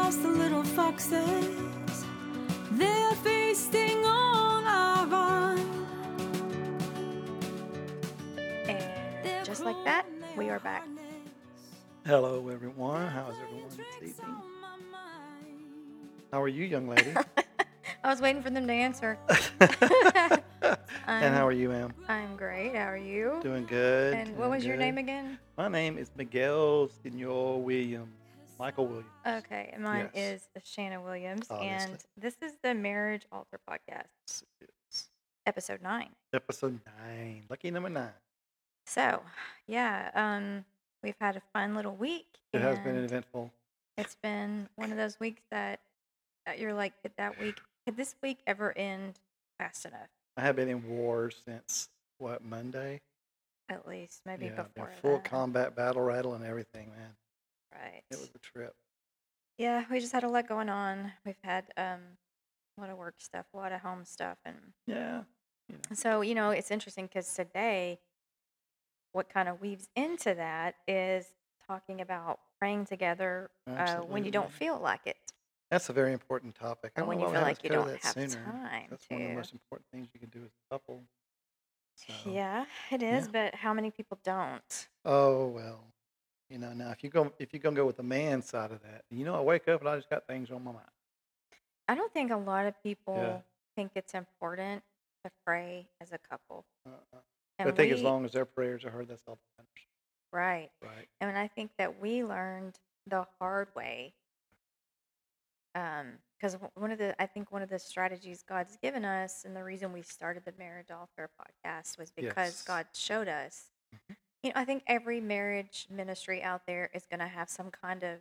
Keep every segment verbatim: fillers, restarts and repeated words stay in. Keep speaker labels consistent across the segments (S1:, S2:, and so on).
S1: lost the little foxes. They're feasting on our vine.
S2: And just like that, we are back.
S3: Hello, everyone. How's everyone this evening? How are you, young lady?
S2: I was waiting for them to answer.
S3: And how are you, ma'am?
S2: I'm great. How are you?
S3: Doing good.
S2: And what
S3: doing
S2: was your
S3: good.
S2: name again?
S3: My name is Miguel Senor Williams. Michael Williams.
S2: Okay, and mine
S3: Yes.
S2: is Shanna Williams,
S3: Obviously.
S2: and this is the Marriage Altar Podcast,
S3: It's
S2: episode nine.
S3: episode nine. Lucky number nine.
S2: So, yeah, um, we've had a fun little week.
S3: It has been
S2: and
S3: eventful.
S2: It's been one of those weeks that, that you're like, could that week, could this week ever end fast enough?
S3: I have been in war since, what, Monday?
S2: At least, maybe
S3: yeah,
S2: before
S3: been full
S2: that.
S3: combat, battle rattle, and everything, man.
S2: Right.
S3: It was a trip.
S2: Yeah, we just had a lot going on. We've had um, a lot of work stuff, a lot of home stuff, and
S3: Yeah. You know.
S2: so you know it's interesting because today, what kind of weaves into that is talking about praying together uh, when you don't
S3: Absolutely.
S2: feel like it,
S3: That's a very important topic. I
S2: and
S3: don't
S2: when
S3: know
S2: you
S3: why we
S2: feel
S3: haven't
S2: like you
S3: covered
S2: don't
S3: that
S2: have
S3: sooner.
S2: time
S3: That's one of the
S2: to.
S3: most important things you can do as a couple. So,
S2: Yeah, it
S3: yeah.
S2: is, but how many people don't?
S3: Oh well, you know. Now, if you go, if you're gonna go with the man side of that, you know, I wake up and I just got things on my mind.
S2: I don't think a lot of people
S3: Yeah.
S2: think it's important to pray as a couple,
S3: Uh-uh. But I
S2: and
S3: think as
S2: we
S3: long as their prayers are heard, that's all that matters.
S2: right.
S3: Right.
S2: And I think that we learned the hard way. Um, because one of the, I think one of the strategies God's given us, and the reason we started the Marriage Altar podcast was because
S3: Yes.
S2: God showed us.
S3: Mhm.
S2: You know, I think every marriage ministry out there is going to have some kind of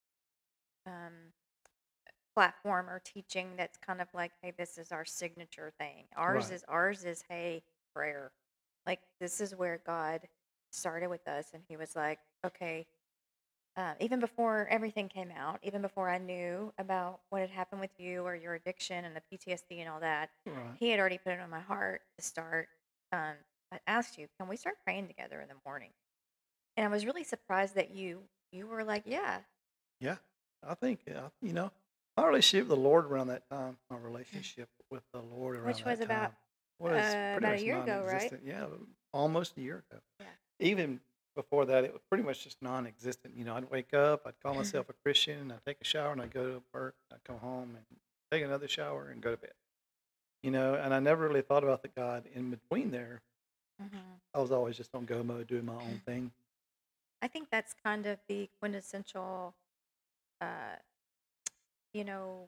S2: um, platform or teaching that's kind of like, hey, this is our signature thing. Ours
S3: Right.
S2: is ours is hey, prayer. Like this is where God started with us, and He was like, okay, uh, even before everything came out, even before I knew about what had happened with you or your addiction and the P T S D and all that,
S3: Right.
S2: He had already put it on my heart to start. Um, I asked you, can we start praying together in the morning? And I was really surprised that you you were like, yeah,
S3: Yeah. I think uh, you know my relationship with the Lord around that time. My relationship with the Lord around
S2: which was
S3: that
S2: about
S3: time was
S2: uh,
S3: pretty
S2: about a
S3: much
S2: year ago, right?
S3: non-existent. Yeah, almost a year ago.
S2: Yeah.
S3: Even before that, it was pretty much just non-existent. You know, I'd wake up, I'd call myself a Christian, I'd take a shower, and I'd go to work. I'd come home and take another shower and go to bed. You know, and I never really thought about the God in between there.
S2: hmm
S3: I was always just on go mode, doing my own thing.
S2: I think that's kind of the quintessential, uh, you know,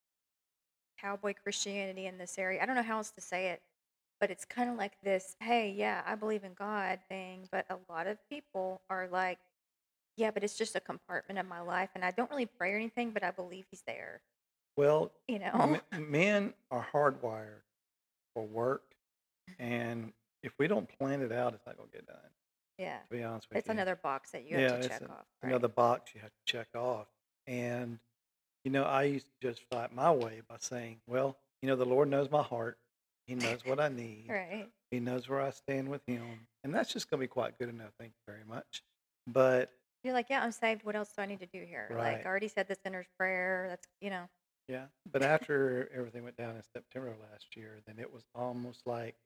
S2: cowboy Christianity in this area. I don't know how else to say it, but it's kind of like this, hey, yeah, I believe in God thing, but a lot of people are like, yeah, but it's just a compartment of my life, and I don't really pray or anything, but I believe He's there,
S3: Well,
S2: you know?
S3: m- men are hardwired for work, and if we don't plan it out, it's not going to get done,
S2: Yeah.
S3: to be honest with
S2: It's
S3: you.
S2: another box that you
S3: Yeah,
S2: have to
S3: it's
S2: check
S3: a,
S2: off,
S3: another
S2: right?
S3: box you have to check off. And, you know, I used to just fight my way by saying, well, you know, the Lord knows my heart. He knows what I need.
S2: Right.
S3: He knows where I stand with Him. And that's just going to be quite good enough. Thank you very much. But,
S2: You're like, yeah, I'm saved. What else do I need to do here? Like,
S3: right.
S2: I already said the sinner's prayer. That's, you know.
S3: Yeah. But after everything went down in September of last year, then it was almost like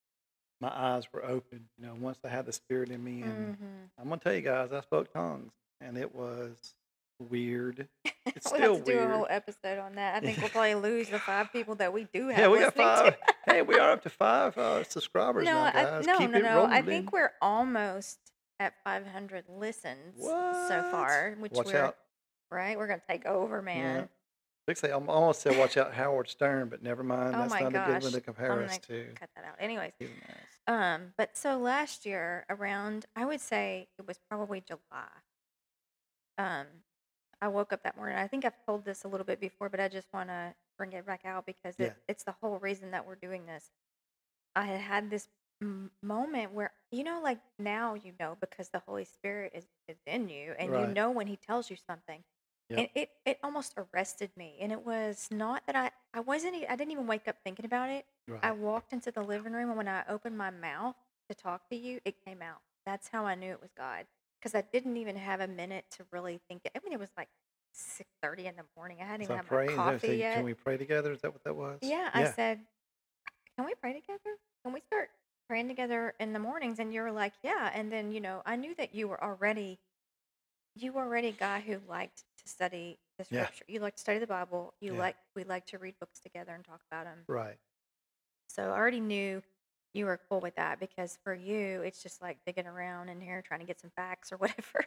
S3: my eyes were open. You know, once I had the Spirit in me, and
S2: hmm
S3: I'm gonna tell you guys, I spoke tongues, and it was weird. It's
S2: We'll have
S3: still
S2: to do a
S3: weird.
S2: whole episode on that. I think we'll probably lose the five people that we do
S3: Yeah,
S2: have
S3: we got
S2: listening to.
S3: five. Hey, we are up to five uh, subscribers
S2: No,
S3: now,
S2: I
S3: guys.
S2: no,
S3: Keep
S2: no,
S3: it
S2: no. I
S3: rolling.
S2: think we're almost at five hundred listens so
S3: What?
S2: far, which
S3: Watch
S2: we're
S3: out.
S2: right. We're gonna take over,
S3: Yeah.
S2: man.
S3: Like I say, I almost said watch out Howard Stern, but never mind.
S2: Oh
S3: That's
S2: my
S3: not a good one
S2: gosh,
S3: to compare
S2: I'm
S3: us
S2: gonna
S3: to.
S2: cut that out. Anyways,
S3: He's an ass.
S2: um, but so last year around, I would say it was probably July. Um, I woke up that morning. I think I've told this a little bit before, but I just want to bring it back out because
S3: Yeah.
S2: it, it's the whole reason that we're doing this. I had had this m- moment where, you know, like now you know because the Holy Spirit is, is in you and you
S3: Right.
S2: know when He tells you something. And
S3: Yep.
S2: it, it almost arrested me. And it was not that I, I wasn't, e- I didn't even wake up thinking about it. I
S3: Right.
S2: walked into the living room and when I opened my mouth to talk to you, it came out. That's how I knew it was God because I didn't even have a minute to really think it. I mean, it was like six, thirty in the morning. I hadn't
S3: So
S2: even
S3: I
S2: had my
S3: pray. Is that,
S2: coffee
S3: so can
S2: yet.
S3: we pray together? Is that what that was?
S2: Yeah, I
S3: Yeah.
S2: said, "Can we pray together? Can we start praying together in the mornings?" And you were like, "Yeah." And then, you know, I knew that you were already you were already a guy who liked to study the
S3: Yeah.
S2: scripture. You like to study the Bible. You
S3: Yeah.
S2: like we like to read books together and talk about them.
S3: Right.
S2: So I already knew you were cool with that because for you, it's just like digging around in here trying to get some facts or whatever.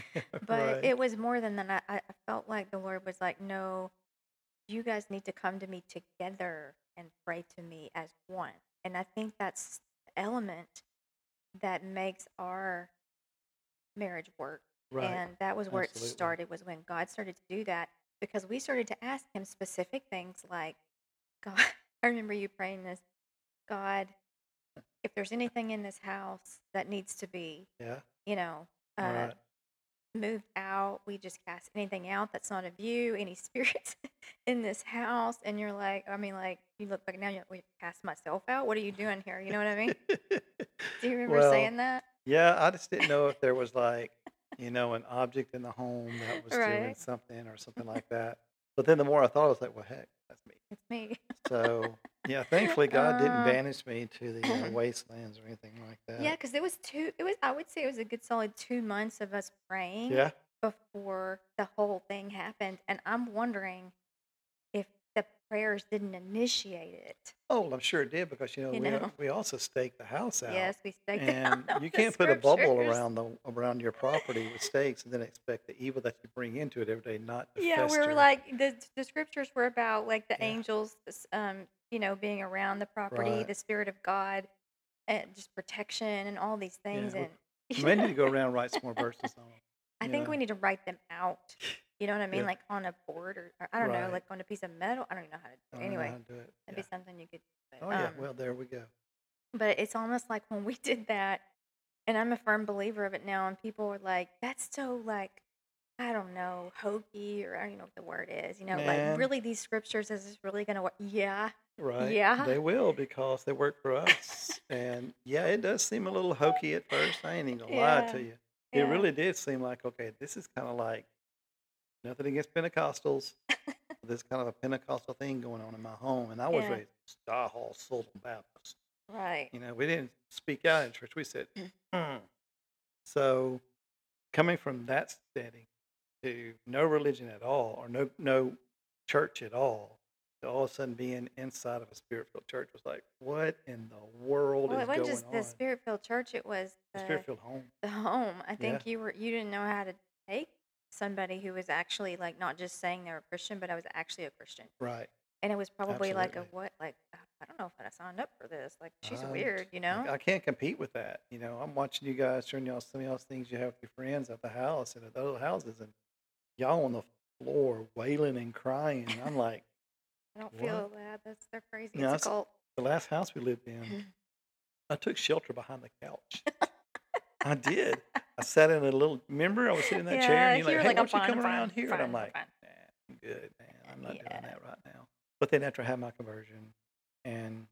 S2: But
S3: Right.
S2: it was more than that. I, I felt like the Lord was like, no, you guys need to come to me together and pray to me as one. And I think that's the element that makes our marriage work.
S3: Right.
S2: And that was where it
S3: Absolutely.
S2: started, was when God started to do that because we started to ask him specific things like, God, I remember you praying this, God, if there's anything in this house that needs to be,
S3: Yeah.
S2: you know, uh,
S3: Right.
S2: moved out, we just cast anything out that's not of you, any spirits in this house. And you're like, I mean, like, you look back now, you're like, we cast myself out. What are you doing here? You know what I mean? Do you remember
S3: Well,
S2: saying that?
S3: yeah, I just didn't know if there was like, you know, an object in the home that was doing
S2: Right.
S3: something or something like that. But then the more I thought, I was like, well, heck, that's me.
S2: It's me.
S3: So, yeah, thankfully God didn't
S2: Uh,
S3: banish me to the uh, wastelands or anything like
S2: yeah,
S3: that.
S2: because it was two, it was, I would say it was a good solid two months of us praying
S3: Yeah.
S2: before the whole thing happened. And I'm wondering if the prayers didn't initiate it,
S3: Oh, well, I'm sure it did because, you know,
S2: you
S3: we uh,
S2: know?
S3: we also staked the house out.
S2: Yes, we staked
S3: And
S2: out
S3: you
S2: the
S3: can't put a bubble
S2: scriptures.
S3: around the around your property with stakes and then expect the evil that you bring into it every day not to
S2: Yeah, we were
S3: fester.
S2: like the the scriptures were about like the
S3: Yeah.
S2: angels, this, um, you know, being around the property,
S3: Right.
S2: the spirit of God, and just protection and all these
S3: Yeah.
S2: things.
S3: We,
S2: And
S3: we may need to go around and write some more verses on them.
S2: I
S3: You
S2: think we
S3: know.
S2: need to write them out. You know what I mean?
S3: Yeah.
S2: Like on a board or, or I don't know,
S3: Right.
S2: like on a piece of metal. I don't even know how to do
S3: I
S2: it.
S3: don't know
S2: Anyway,
S3: how to do it.
S2: that'd
S3: Yeah.
S2: be something you could. But,
S3: Oh yeah.
S2: um,
S3: Well, there we go.
S2: but it's almost like when we did that, and I'm a firm believer of it now. And people were like, "That's so like." I don't know, hokey, or I don't even know what the word is. You know, like
S3: Man,
S2: really, these scriptures is this really going to work? Yeah,
S3: right?
S2: yeah,
S3: They will because they work for us. And yeah, it does seem a little hokey at first. I ain't even gonna lie
S2: yeah,
S3: to you. It
S2: yeah.
S3: really did seem like, okay, this is kind of like nothing against Pentecostals. There's kind of a Pentecostal thing going on in my home, and I was
S2: Yeah,
S3: raised Style Southern Baptist.
S2: right.
S3: You know, we didn't speak out in church. We said, "Mm." So coming from that setting to no religion at all, or no no church at all, to all of a sudden being inside of a spirit-filled church was like, what in the world
S2: Well,
S3: is
S2: it wasn't
S3: going
S2: just the
S3: on?
S2: spirit-filled church; it was
S3: The
S2: the
S3: spirit-filled home.
S2: the home. I
S3: Yeah,
S2: think you were you didn't know how to take somebody who was actually like not just saying they were Christian, but I was actually a Christian.
S3: right.
S2: And it was probably like a
S3: Absolutely.
S2: what? Like, "Uh, I don't know if I signed up for this. Like, she's
S3: I,
S2: weird, you
S3: I
S2: know?
S3: I can't compete with that. You know, I'm watching you guys showing y'all some of y'all's things you have with your friends at the house and at those houses, and y'all on the floor wailing and crying. And I'm like,
S2: I don't
S3: what?
S2: feel that. That's they're crazy.
S3: You know,
S2: It's a
S3: that's
S2: cult.
S3: the last house we lived in. I took shelter behind the couch. I did. I sat in a little. Remember, I was sitting in that chair,
S2: Yeah,
S3: and you're
S2: you
S3: like,
S2: were
S3: "Hey,
S2: like,
S3: why
S2: I'm
S3: don't you
S2: fine,
S3: come
S2: I'm
S3: around
S2: fine,
S3: here?"
S2: fine,
S3: And I'm
S2: I'm
S3: like,
S2: fine.
S3: "Nah, I'm good, man. I'm not doing
S2: Yeah.
S3: that right now." But then after I had my conversion and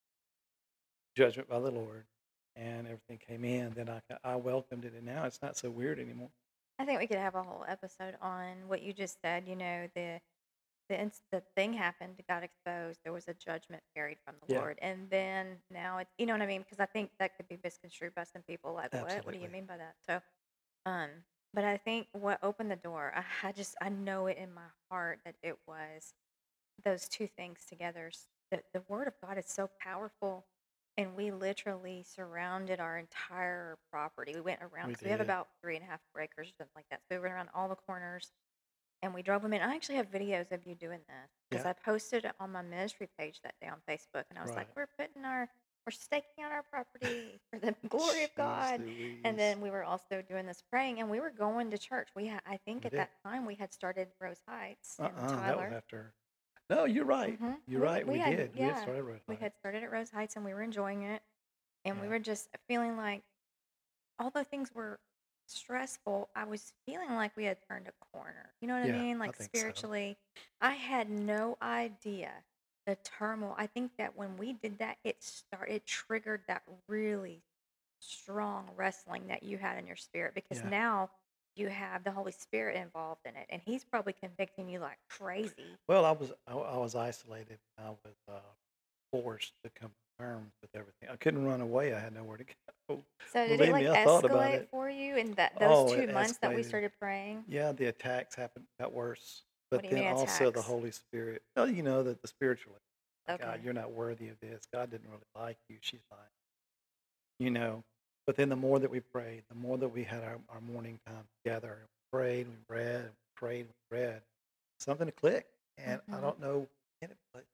S3: judgment by the Lord, and everything came in, then I ca- I welcomed it, and now it's not so weird anymore.
S2: I think we could have a whole episode on what you just said. You know, the the ins- the thing happened, it got exposed. There was a judgment carried from the
S3: Yeah,
S2: Lord, and then now it's you know what I mean? Because I think that could be misconstrued by some people. Like, what? What do you
S3: absolutely.
S2: mean by that? So, um, but I think what opened the door, I, I just I know it in my heart that it was those two things together. S- The, the word of God is so powerful, and we literally surrounded our entire property. We went around
S3: We
S2: because we have
S3: did.
S2: about three and a half acres or something like that. So we went around all the corners and we drove them in. I actually have videos of you doing this because
S3: Yeah,
S2: I posted it on my ministry page that day on Facebook, and I was like,
S3: right.
S2: "We're putting our we're staking out our property for the glory of
S3: Jeez
S2: God." And
S3: Louise.
S2: then we were also doing this praying, and we were going to church. We had, I think,
S3: We
S2: at
S3: did.
S2: that time we had started Rose Heights
S3: Uh
S2: and
S3: uh That was
S2: Tyler.
S3: after. No, you're right.
S2: hmm
S3: You're
S2: We
S3: right.
S2: we
S3: We
S2: had
S3: did. We had
S2: yeah
S3: started Rose
S2: we had
S3: Heights.
S2: started at Rose Heights, and we were enjoying it, and we
S3: Yeah.
S2: were just feeling like although things were stressful, I was feeling like we had turned a corner. You know what I
S3: Yeah,
S2: mean?
S3: I
S2: Like
S3: think so.
S2: spiritually, I had no idea the turmoil. I think that when we did that, it started, it triggered that really strong wrestling that you had in your spirit because
S3: Yeah.
S2: now you have the Holy Spirit involved in it, and He's probably convicting you like crazy.
S3: Well, I was I, I was isolated. I was uh, forced to come to terms with everything. I couldn't run away. I had nowhere to go.
S2: So did it
S3: Believe
S2: like
S3: me, I thought about
S2: escalate
S3: it.
S2: for you in that those
S3: Oh,
S2: two
S3: it
S2: months that we
S3: escalated.
S2: started praying?
S3: Yeah, the attacks happened got worse,
S2: What
S3: but
S2: do you
S3: then
S2: mean
S3: also the
S2: attacks?
S3: Holy Spirit. Well, you know that the spiritual, God,
S2: Okay.
S3: you're not worthy of this. God didn't really like you. She's lying. You know. But then the more that we prayed, the more that we had our, our morning time together, and we prayed, we read, we prayed, we read, something clicked. And I
S2: Mm-hmm.
S3: don't know when it clicked.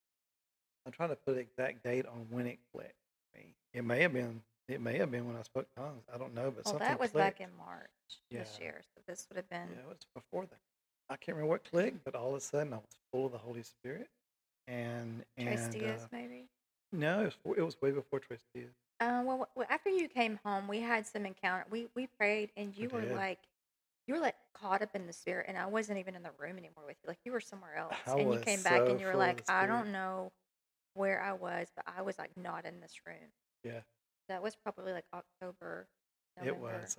S3: I'm trying to put an exact date on when it clicked for me. It may have been it may have been when I spoke tongues. I don't know, but
S2: Well,
S3: something
S2: that was back
S3: clicked.
S2: in March
S3: Yeah.
S2: this year, so this would have been.
S3: Yeah, it was before that. I can't remember what clicked, but all of a sudden I was full of the Holy Spirit. And
S2: Trace
S3: and
S2: Diaz,
S3: uh,
S2: maybe.
S3: no, it was, it was way before Tracy did.
S2: Uh, well, w- after you came home, we had some encounter. We we prayed, and
S3: I
S2: you were
S3: did.
S2: like, you were like caught up in the spirit, and I wasn't even in the room anymore with you. Like you were somewhere else,
S3: I
S2: and you
S3: was
S2: came back,
S3: so
S2: and you were
S3: full of
S2: like,
S3: the
S2: I
S3: Spirit.
S2: don't know where I was, but I was like not in this room.
S3: Yeah,
S2: That was probably like October,
S3: it
S2: November.
S3: was.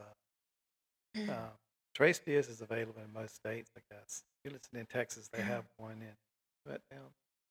S3: Uh, uh, Trace Diaz is available in most states, I guess. If you listen in Texas, they have one in what town?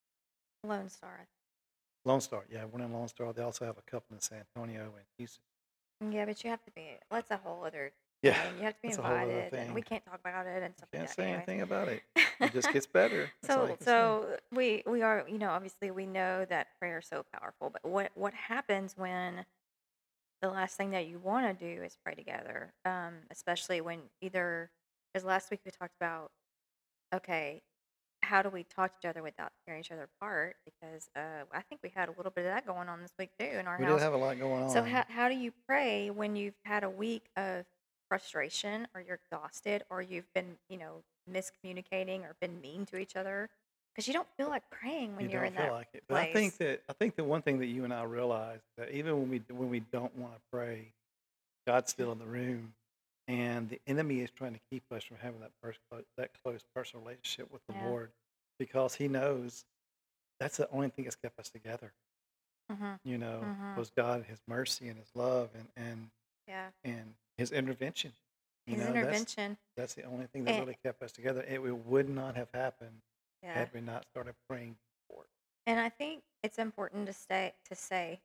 S2: Lone Star.
S3: Lone Star. Yeah, one in Lone Star. They also have a couple in San Antonio and Houston.
S2: Yeah, but you have to be. That's a whole other
S3: Yeah,
S2: thing. You have to be
S3: that's a whole other
S2: invited, and we
S3: thing.
S2: can't talk about it and stuff
S3: Can't
S2: like that.
S3: say
S2: Anyways.
S3: anything about it. It just gets better. That's all you
S2: So,
S3: can say.
S2: so we we are, you know, obviously we know that prayer is so powerful, but what what happens when the last thing that you want to do is pray together? Um, especially when either, because last week we talked about, okay, how do we talk to each other without tearing each other apart? Because uh, I think we had a little bit of that going on this week too in our
S3: We did
S2: house.
S3: have a lot going
S2: So
S3: on.
S2: how how do you pray when you've had a week of frustration, or you're exhausted, or you've been, you know, miscommunicating or been mean to each other? Because you don't feel like praying when
S3: You
S2: you're
S3: don't
S2: in
S3: feel
S2: that
S3: like it. But I think
S2: place.
S3: that I think the one thing that you and I realize that even when we when we don't want to pray, God's still in the room, and the enemy is trying to keep us from having that pers- that close personal relationship with the
S2: Yeah.
S3: Lord, because He knows that's the only thing that's kept us together.
S2: Mhm.
S3: You know,
S2: Mhm.
S3: was God, His mercy and His love, and and
S2: Yeah.
S3: and His intervention. You
S2: His
S3: know, that's
S2: intervention.
S3: that's the only thing that
S2: And
S3: really kept us together. It, it would not have happened
S2: yeah.
S3: had we not started praying for it.
S2: And I think it's important to stay to say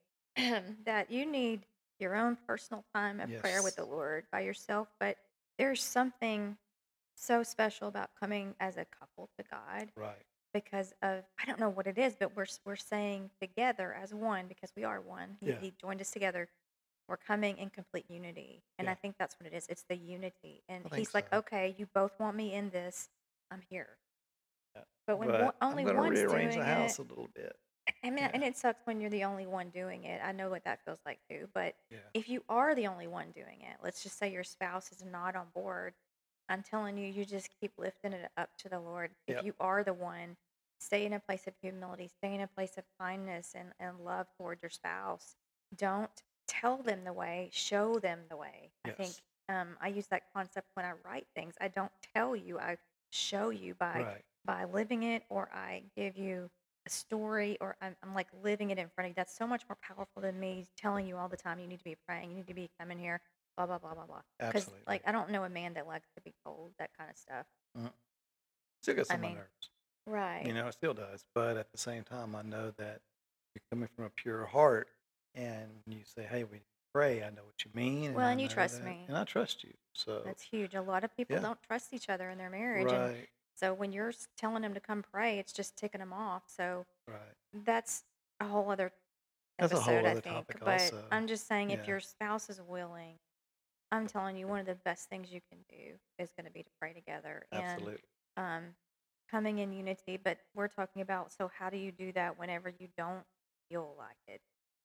S2: that you need your own personal time of prayer with
S3: Yes,
S2: the Lord by yourself, but there's something so special about coming as a couple to God
S3: right.
S2: because of, I don't know what it is, but we're s- we're saying together as one because we are one. He,
S3: Yeah,
S2: he joined us together. We're coming in complete unity, and I
S3: yeah.
S2: think that's what it is. It's the unity, and
S3: I think
S2: He's like,
S3: so.
S2: okay, you both want me in this. I'm here.
S3: Yeah.
S2: But when one,
S3: But I'm
S2: only
S3: going to
S2: one's
S3: rearrange the
S2: doing it,
S3: house a little bit.
S2: I mean,
S3: Yeah,
S2: and it sucks when you're the only one doing it. I know what that feels like too. But
S3: yeah,
S2: if you are the only one doing it, let's just say your spouse is not on board. I'm telling you, you just keep lifting it up to the Lord. If
S3: yep,
S2: you are the one, stay in a place of humility, stay in a place of kindness and, and love toward your spouse. Don't tell them the way, show them the way. I think
S3: yes,
S2: um, I use that concept when I write things. I don't tell you, I show you by
S3: right.
S2: by living it, or I give you a story, or I'm, I'm like living it in front of you. That's so much more powerful than me telling you all the time, you need to be praying, you need to be coming here, blah, blah, blah, blah, blah. Because,
S3: Absolutely.
S2: like, I don't know a man that likes to be told that kind of stuff.
S3: Mm. Still gets
S2: I
S3: on my
S2: mean,
S3: nerves.
S2: right.
S3: You know, it still does. But at the same time, I know that you're coming from a pure heart, and when you say, "Hey, we pray," I know what you mean, and
S2: Well,
S3: I
S2: and you
S3: know
S2: trust
S3: that,
S2: me.
S3: and I trust you. So,
S2: That's huge. A lot of people
S3: yeah,
S2: don't trust each other in their marriage. And
S3: right,
S2: so when you're s- telling them to come pray, it's just ticking them off. So
S3: right.
S2: that's a whole other
S3: That's a
S2: episode,
S3: whole
S2: I
S3: other
S2: think.
S3: topic,
S2: But
S3: also.
S2: I'm just saying, if
S3: Yeah,
S2: your spouse is willing, I'm telling you, one of the best things you can do is going to be to pray together and
S3: absolutely.
S2: um, coming in unity. But we're talking about, so how do you do that whenever you don't feel like it?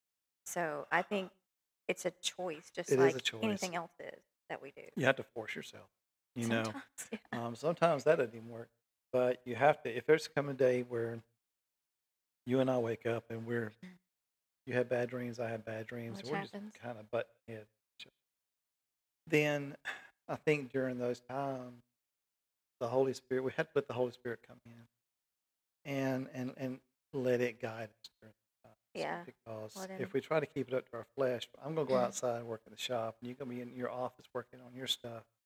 S2: So I think it's a choice, just
S3: It is
S2: like
S3: a choice.
S2: anything else is that we do.
S3: You have to force yourself. You know,
S2: Sometimes, yeah.
S3: um, sometimes that doesn't even work. But you have to. If there's come a day where you and I wake up and we're you had bad dreams, I had bad dreams,
S2: Which
S3: and we're just
S2: happens.
S3: kind of butting heads. Then I think during those times, the Holy Spirit, we had to let the Holy Spirit come in and and and let it guide us during the times.
S2: Yeah.
S3: Because
S2: Let
S3: if
S2: him.
S3: we try to keep it up to our flesh, I'm gonna go outside and work in the shop, and you're gonna be in your office working on your stuff.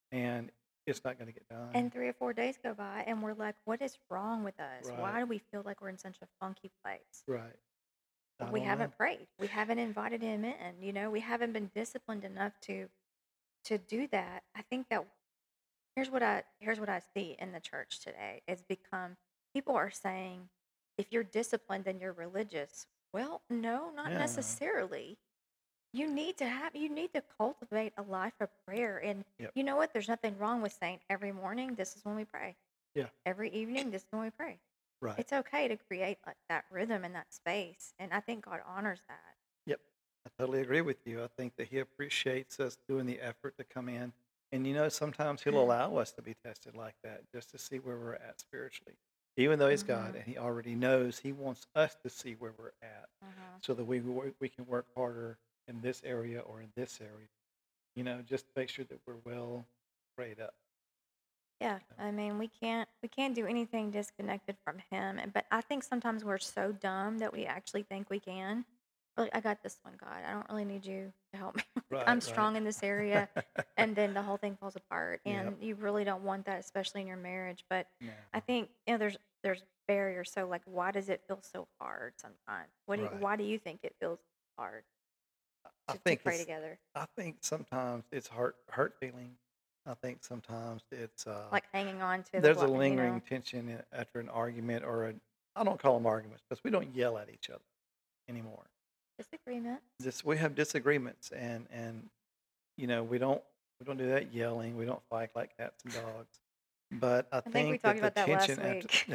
S3: and it's not going to get done.
S2: And three or four days go by, and we're like, "What is wrong with us?
S3: Right,
S2: Why do we feel like we're in such a funky place?"
S3: right. I
S2: We
S3: don't know.
S2: haven't prayed. We haven't invited him in. You know, we haven't been disciplined enough to to do that. I think that here's what I here's what I see in the church today. It's become people are saying, if you're disciplined, then you're religious. Well, no, not
S3: Yeah,
S2: necessarily. You need to have you need to cultivate a life of prayer. And
S3: yep,
S2: you know what? There's nothing wrong with saying every morning, this is when we pray.
S3: yeah,
S2: Every evening, this is when we pray.
S3: right.
S2: It's okay to create like that rhythm and that space. And I think God honors that.
S3: Yep, I totally agree with you. I think that he appreciates us doing the effort to come in. And you know, sometimes he'll allow us to be tested like that just to see where we're at spiritually. Even though he's God
S2: Mm-hmm.
S3: and he already knows, he wants us to see where we're at
S2: Mm-hmm.
S3: so that we wo- we can work harder in this area or in this area. You know, just to make sure that we're well prayed up.
S2: Yeah,
S3: So,
S2: I mean, we can't we can't do anything disconnected from him. And but I think sometimes we're so dumb that we actually think we can. Like, I got this one, God. I don't really need you to help me. Like, I'm
S3: right, right.
S2: strong in this area, and then the whole thing falls apart.
S3: Yep.
S2: And you really don't want that, especially in your marriage. But
S3: No.
S2: I think you know there's there's barriers. So like, why does it feel so hard sometimes? What do you,
S3: Right.
S2: why do you think it feels hard
S3: I
S2: to, to
S3: think
S2: pray
S3: it's
S2: together?
S3: I think sometimes it's hurt hurt feeling. I think sometimes it's uh
S2: Like hanging on to the
S3: there's a
S2: blo- you
S3: lingering
S2: know
S3: tension i- after an argument or a I don't call them arguments because we don't yell at each other anymore.
S2: disagreement.
S3: Just we have disagreements and and you know we don't we don't do that yelling. We don't fight like cats and dogs. But I
S2: I think we
S3: think
S2: talked
S3: that the
S2: about that last
S3: tension after
S2: week.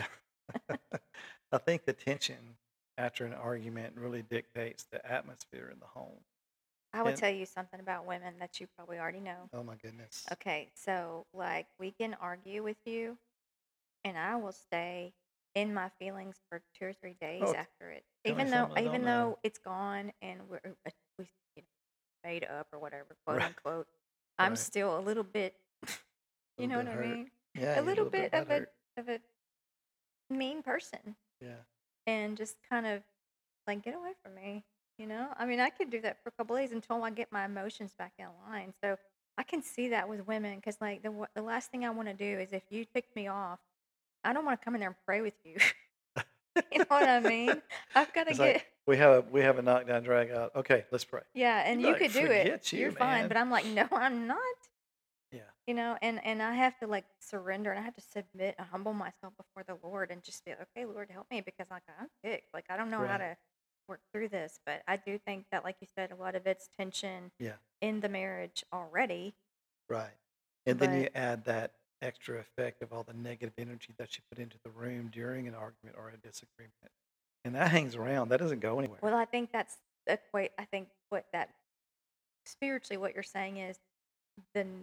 S3: I think the tension after an argument really dictates the atmosphere in the home.
S2: I will
S3: And
S2: tell you something about women that you probably already know.
S3: oh my goodness.
S2: Okay, so like we can argue with you, and I will stay in my feelings for two or three days
S3: Oh, t-
S2: after it,
S3: tell me
S2: even though
S3: something I don't
S2: even
S3: know.
S2: though it's gone and we're uh, we you know, made up or whatever, quote
S3: Right,
S2: unquote. I'm
S3: right.
S2: still a little bit,
S3: A
S2: you
S3: little
S2: know what
S3: bit
S2: I
S3: hurt.
S2: mean,
S3: Yeah,
S2: a
S3: you're a
S2: little
S3: little bit
S2: bit of a
S3: butthurt.
S2: of a mean person,
S3: Yeah.
S2: and just kind of like get away from me. You know, I mean, I could do that for a couple days until I get my emotions back in line. So I can see that with women because, like, the wa- the last thing I want to do is if you tick me off, I don't want to come in there and pray with you. You know what I mean? I've got to
S3: It's like
S2: get
S3: we have a we have a knockdown drag out. Okay, let's pray.
S2: yeah,
S3: You'd
S2: and
S3: be
S2: you
S3: like,
S2: could do it.
S3: forget
S2: You're
S3: you,
S2: fine,
S3: man.
S2: but I'm like, no, I'm not.
S3: Yeah,
S2: You know, and and I have to like surrender and I have to submit and humble myself before the Lord and just be okay, Lord, help me because like I'm sick. Like I don't know how
S3: right.
S2: to work through this, but I do think that, like you said, a lot of it's tension
S3: Yeah,
S2: in the marriage already.
S3: right. And then
S2: But
S3: you add that extra effect of all the negative energy that you put into the room during an argument or a disagreement, and that hangs around. That doesn't go anywhere.
S2: well, I think that's equate. I think what that spiritually, what you're saying is the n-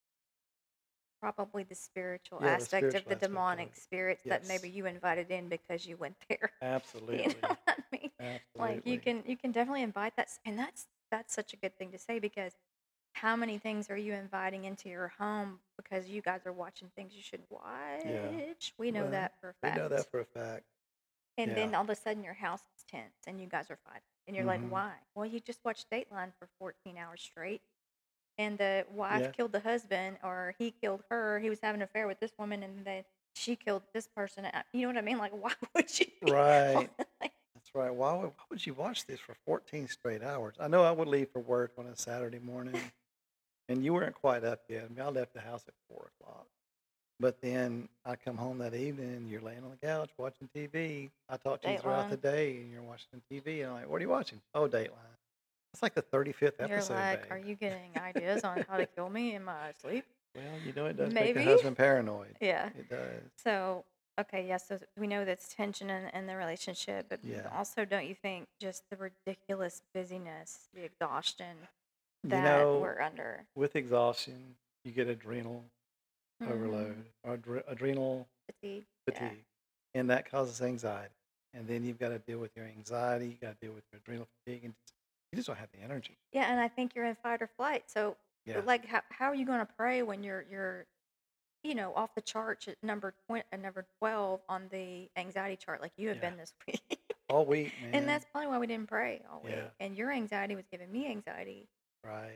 S2: probably the spiritual
S3: Yeah, the
S2: aspect of
S3: spiritual
S2: the
S3: aspect of
S2: demonic
S3: it.
S2: spirits that maybe
S3: Yes,
S2: you invited in because you went there. You
S3: absolutely,
S2: know what I mean? Like you
S3: absolutely.
S2: can you can definitely invite that, s- and that's that's such a good thing to say because how many things are you inviting into your home because you guys are watching things you shouldn't
S3: Yeah.
S2: watch? We know
S3: Well,
S2: that for a
S3: we know
S2: fact.
S3: that for a fact.
S2: And
S3: Yeah.
S2: then all of a sudden your house is tense and you guys are fighting. And you're like,
S3: Mm-hmm.
S2: why? Well, you just watched Dateline for fourteen hours straight. And the wife
S3: Yeah.
S2: killed the husband, or he killed her. He was having an affair with this woman, and then she killed this person. Uh, You know what I mean? Like, why would you be?
S3: Right.
S2: Like,
S3: That's right. Why would, why would you watch this for fourteen straight hours? I know I would leave for work on a Saturday morning, and you weren't quite up yet. I mean, I left the house at four o'clock. But then I come home that evening, and you're laying on the couch watching T V. I talk to you throughout the
S2: Dateline.
S3: day, and you're watching T V. And I'm like, what are you watching? Oh, Dateline. It's like the thirty-fifth
S2: You're
S3: episode,
S2: like, are
S3: babe.
S2: you getting ideas on how to kill me in my sleep?
S3: Well, you know, it does make the
S2: Maybe.
S3: husband paranoid.
S2: Yeah.
S3: It does.
S2: So, okay, yes, so we know that's tension in, in the relationship, but
S3: Yeah.
S2: also don't you think just the ridiculous busyness, the exhaustion
S3: You
S2: that
S3: know,
S2: we're under?
S3: with exhaustion, you get adrenal
S2: Mm-hmm.
S3: overload or adre- adrenal
S2: Fatigue. Yeah.
S3: fatigue, and that causes anxiety. And then you've got to deal with your anxiety. You got to deal with your adrenal fatigue, and just, you just don't have the energy.
S2: Yeah, and I think you're in fight or flight. So,
S3: Yeah,
S2: like, how how are you going to pray when you're you're you know off the charts at number twenty, uh, number twelve on the anxiety chart, like you have
S3: yeah.
S2: been this week?
S3: All week,
S2: And
S3: man.
S2: that's probably why we didn't pray all week.
S3: Yeah,
S2: And your anxiety was giving me anxiety.
S3: right.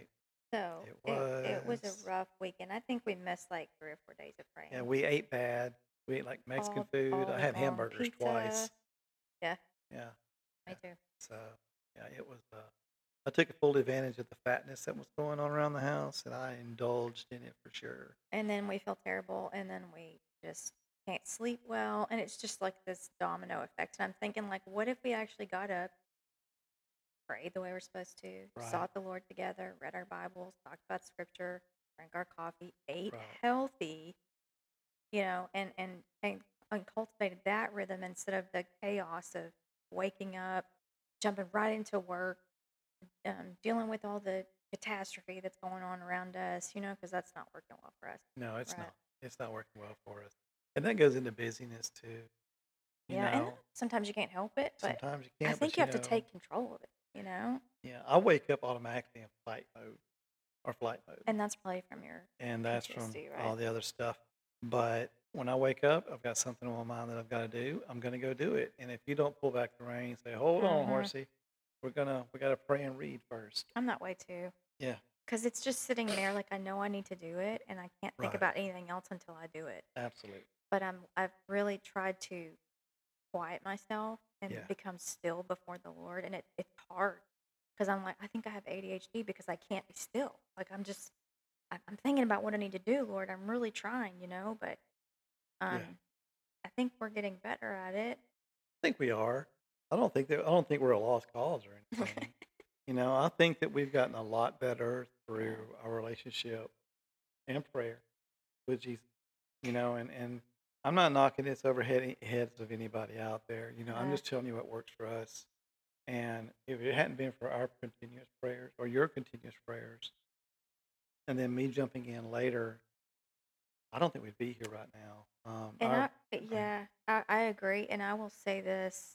S2: So
S3: It
S2: it it was a
S3: was.
S2: rough weekend. I think we missed like three or four days of
S3: Yeah,
S2: praying.
S3: we ate bad. We ate like Mexican
S2: All
S3: food.
S2: all
S3: I
S2: week
S3: had
S2: long.
S3: hamburgers twice.
S2: Pizza. Yeah,
S3: Yeah,
S2: me
S3: yeah.
S2: too.
S3: So yeah, it was. Uh, I took full advantage of the fatness that was going on around the house, and I indulged in it for sure.
S2: And then we feel terrible, and then we just can't sleep well, and it's just like this domino effect. And I'm thinking, like, what if we actually got up, prayed the way we're supposed to,
S3: Right,
S2: sought the Lord together, read our Bibles, talked about Scripture, drank our coffee, ate
S3: right,
S2: healthy, you know, and and and, and cultivated that rhythm instead of the chaos of waking up, jumping right into work, um, dealing with all the catastrophe that's going on around us, you know, because that's not working well for us.
S3: no, it's
S2: Right.
S3: not. It's not working well for us, and that goes into busyness too. You
S2: Yeah, and
S3: know,
S2: sometimes you can't help it, but
S3: sometimes you
S2: I
S3: can't,
S2: think
S3: but
S2: you
S3: you
S2: have to
S3: know,
S2: take control of it, you know?
S3: yeah, I wake up automatically in fight mode or flight mode,
S2: And that's probably from your
S3: and that's from
S2: P T S D, right?
S3: all the other stuff. But when I wake up, I've got something on my mind that I've got to do. I'm going to go do it. And if you don't pull back the reins, say, "Hold on,
S2: Mm-hmm.
S3: horsey, we're gonna we got to pray and read first."
S2: I'm that way too.
S3: Yeah,
S2: Because it's just sitting there like I know I need to do it and I can't think
S3: right,
S2: about anything else until I do it.
S3: absolutely.
S2: But I'm I've really tried to quiet myself and
S3: Yeah,
S2: become still before the Lord, and it, it's hard because I'm like I think I have A D H D because I can't be still. Like I'm just I- I'm thinking about what I need to do, Lord. I'm really trying, you know, but um
S3: yeah.
S2: I think we're getting better at it.
S3: I think we are. I don't think that I don't think we're a lost cause or anything. You know, I think that we've gotten a lot better through
S2: Yeah.
S3: our relationship and prayer with Jesus. You know, and and I'm not knocking this over head, heads of anybody out there. You know, I'm
S2: Uh,
S3: just telling you what works for us. And if it hadn't been for our continuous prayers or your continuous prayers, and then me jumping in later, I don't think we'd be here right now. Um,
S2: and
S3: our
S2: I, yeah, I, I agree. And I will say this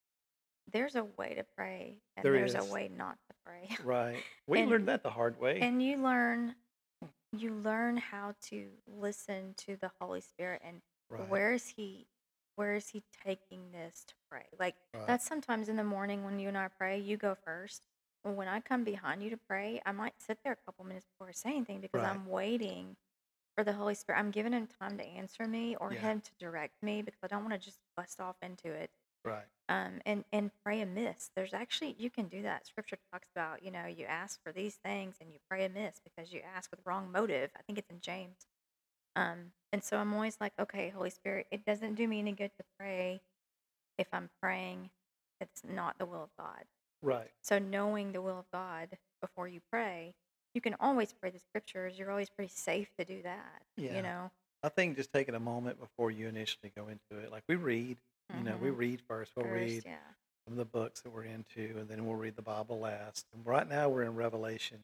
S2: there's a way to pray, and
S3: there
S2: there's a
S3: is
S2: way not to pray.
S3: right. We
S2: and
S3: learned that the hard way.
S2: and you learn you learn how to listen to the Holy Spirit and
S3: Right,
S2: where is he where is he taking this to pray? Like
S3: right.
S2: that's sometimes in the morning when you and I pray, you go first. But when I come behind you to pray, I might sit there a couple minutes before I say anything because
S3: Right.
S2: I'm waiting for the Holy Spirit. I'm giving him time to answer me or
S3: Yeah.
S2: him to direct me because I don't want to just bust off into it.
S3: Right.
S2: Um, and and pray amiss. There's actually you can do that. Scripture talks about you know you ask for these things and you pray amiss because you ask with wrong motive. I think it's in James. Um, and so I'm always like, okay, Holy Spirit, it doesn't do me any good to pray if I'm praying it's not the will of God.
S3: Right.
S2: So knowing the will of God before you pray, you can always pray the scriptures. You're always pretty safe to do that. You
S3: Yeah.
S2: know.
S3: I think just taking a moment before you initially go into it, like we read, you know, we
S2: Mm-hmm.
S3: read first. We'll
S2: First,
S3: read
S2: yeah.
S3: some of the books that we're into, and then we'll read the Bible last. And right now we're in Revelation,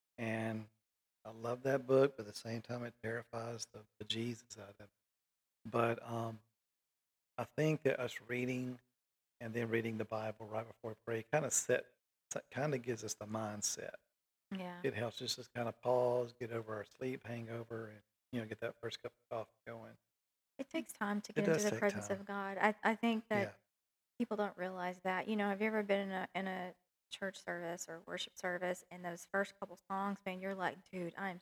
S3: and I love that book, but at the same time it terrifies the, the Jesus out of it. But um, I think that us reading and then reading the Bible right before we pray kind of set, kind of gives us the mindset.
S2: Yeah.
S3: It helps us just kind of pause, get over our sleep hangover, and you know, get that first cup of coffee going.
S2: It takes time to
S3: It
S2: get into
S3: does
S2: the
S3: take
S2: presence
S3: time.
S2: of God. I, I think that
S3: Yeah.
S2: people don't realize that. You know, have you ever been in a in a church service or worship service and those first couple songs, man, you're like, dude, I'm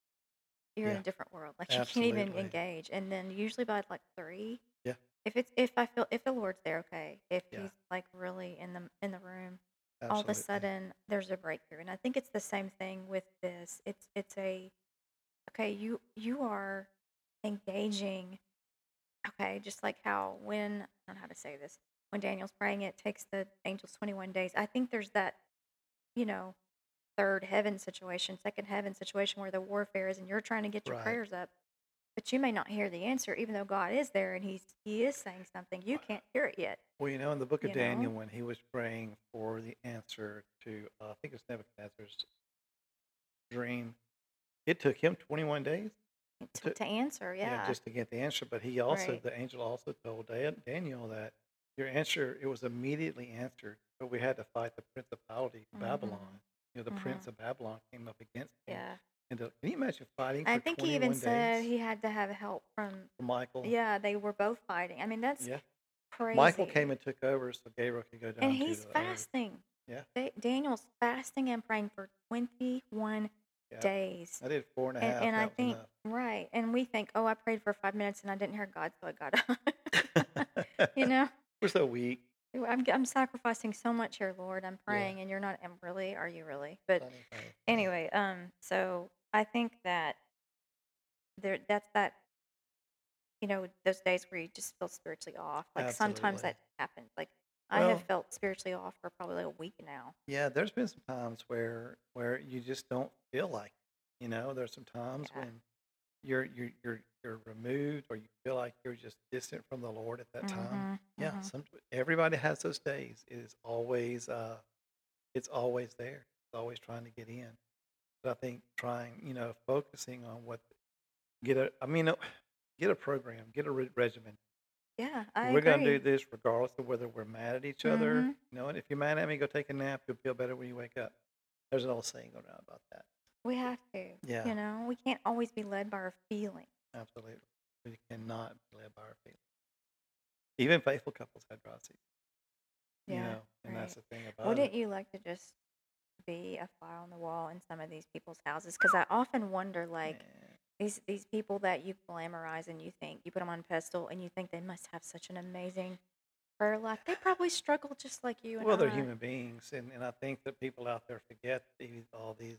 S2: you're in
S3: Yeah.
S2: a different world. Like you can't even
S3: Absolutely.
S2: engage. And then usually by like three,
S3: Yeah.
S2: if it's if I feel if the Lord's there, okay. If
S3: Yeah.
S2: he's like really in the in the room, all of a
S3: Absolutely.
S2: sudden there's a breakthrough. And I think it's the same thing with this. It's it's a okay, you you are engaging. Okay, just like how when I don't know how to say this. When Daniel's praying, it takes the angels twenty-one days. I think there's that, you know, third heaven situation, second heaven situation where the warfare is and you're trying to get your
S3: Right.
S2: prayers up, but you may not hear the answer, even though God is there and He's He is saying something. You can't hear it yet,
S3: Well, you know, in the book of
S2: you know?
S3: Daniel, when he was praying for the answer to, uh, I think it was Nebuchadnezzar's dream, it took him twenty-one days
S2: To,
S3: to,
S2: to answer,
S3: yeah,
S2: yeah.
S3: just to get the answer. But he also,
S2: Right.
S3: the angel also told Dan- Daniel that your answer, it was immediately answered, but we had to fight the principality of
S2: Mhm.
S3: Babylon. You know, the prince
S2: Mhm.
S3: of Babylon came up against him.
S2: Yeah.
S3: And to, can you imagine fighting
S2: I
S3: for
S2: think he even
S3: twenty-one
S2: said
S3: days
S2: he had to have help from
S3: for Michael?
S2: yeah, they were both fighting. I mean, that's
S3: Yeah. Michael came
S2: crazy.
S3: and took over so Gabriel could go
S2: And
S3: down to
S2: he's
S3: the earth.
S2: fasting.
S3: Yeah.
S2: Da- Daniel's fasting and praying for twenty-one
S3: Yeah,
S2: days.
S3: I did four and a
S2: And
S3: half.
S2: and I
S3: That was
S2: think right, and we think, "Oh, I prayed for five minutes and I didn't hear God, so I got up." You
S3: enough.
S2: know?
S3: We're so weak.
S2: Ooh, I'm g I'm sacrificing so much here, Lord. I'm
S3: Yeah.
S2: praying and you're not and really? Are you really? But
S3: Funny, funny, funny.
S2: anyway, um, so I think that there that's that, you know, those days where you just feel spiritually off. Like sometimes
S3: Absolutely.
S2: that happens. Like I have
S3: Well,
S2: felt spiritually off for probably like a week now.
S3: yeah, there's been some times where where you just don't feel like it. You know, there's some times
S2: Yeah.
S3: when you're you're you're you're removed or you feel like you're just distant from the Lord at that time.
S2: Mhm.
S3: Yeah,
S2: Mhm.
S3: some everybody has those days. It is always uh it's always there. It's always trying to get in. But I think trying, you know, focusing on what get a I mean, uh, get a program, get a re- regimen.
S2: Yeah, I
S3: We're gonna do
S2: agree.
S3: this regardless of whether we're mad at each other.
S2: Mhm.
S3: You know, and if you're mad at me, go take a nap. You'll feel better when you wake up. There's an old saying going around about that.
S2: We have to.
S3: Yeah,
S2: You know, we can't always be led by our feelings.
S3: absolutely. We cannot be led by our feelings. Even faithful couples have dry seasons, you
S2: Yeah,
S3: know, and that's
S2: right.
S3: the thing about
S2: Wouldn't
S3: it.
S2: you like to just be a fly on the wall in some of these people's houses? Because I often wonder, like,
S3: Man.
S2: these these people that you glamorize and you think you put them on a pedestal and you think they must have such an amazing prayer life. They probably struggle just like you and
S3: Well, they're
S2: I.
S3: human beings, and, and I think that people out there forget these, all these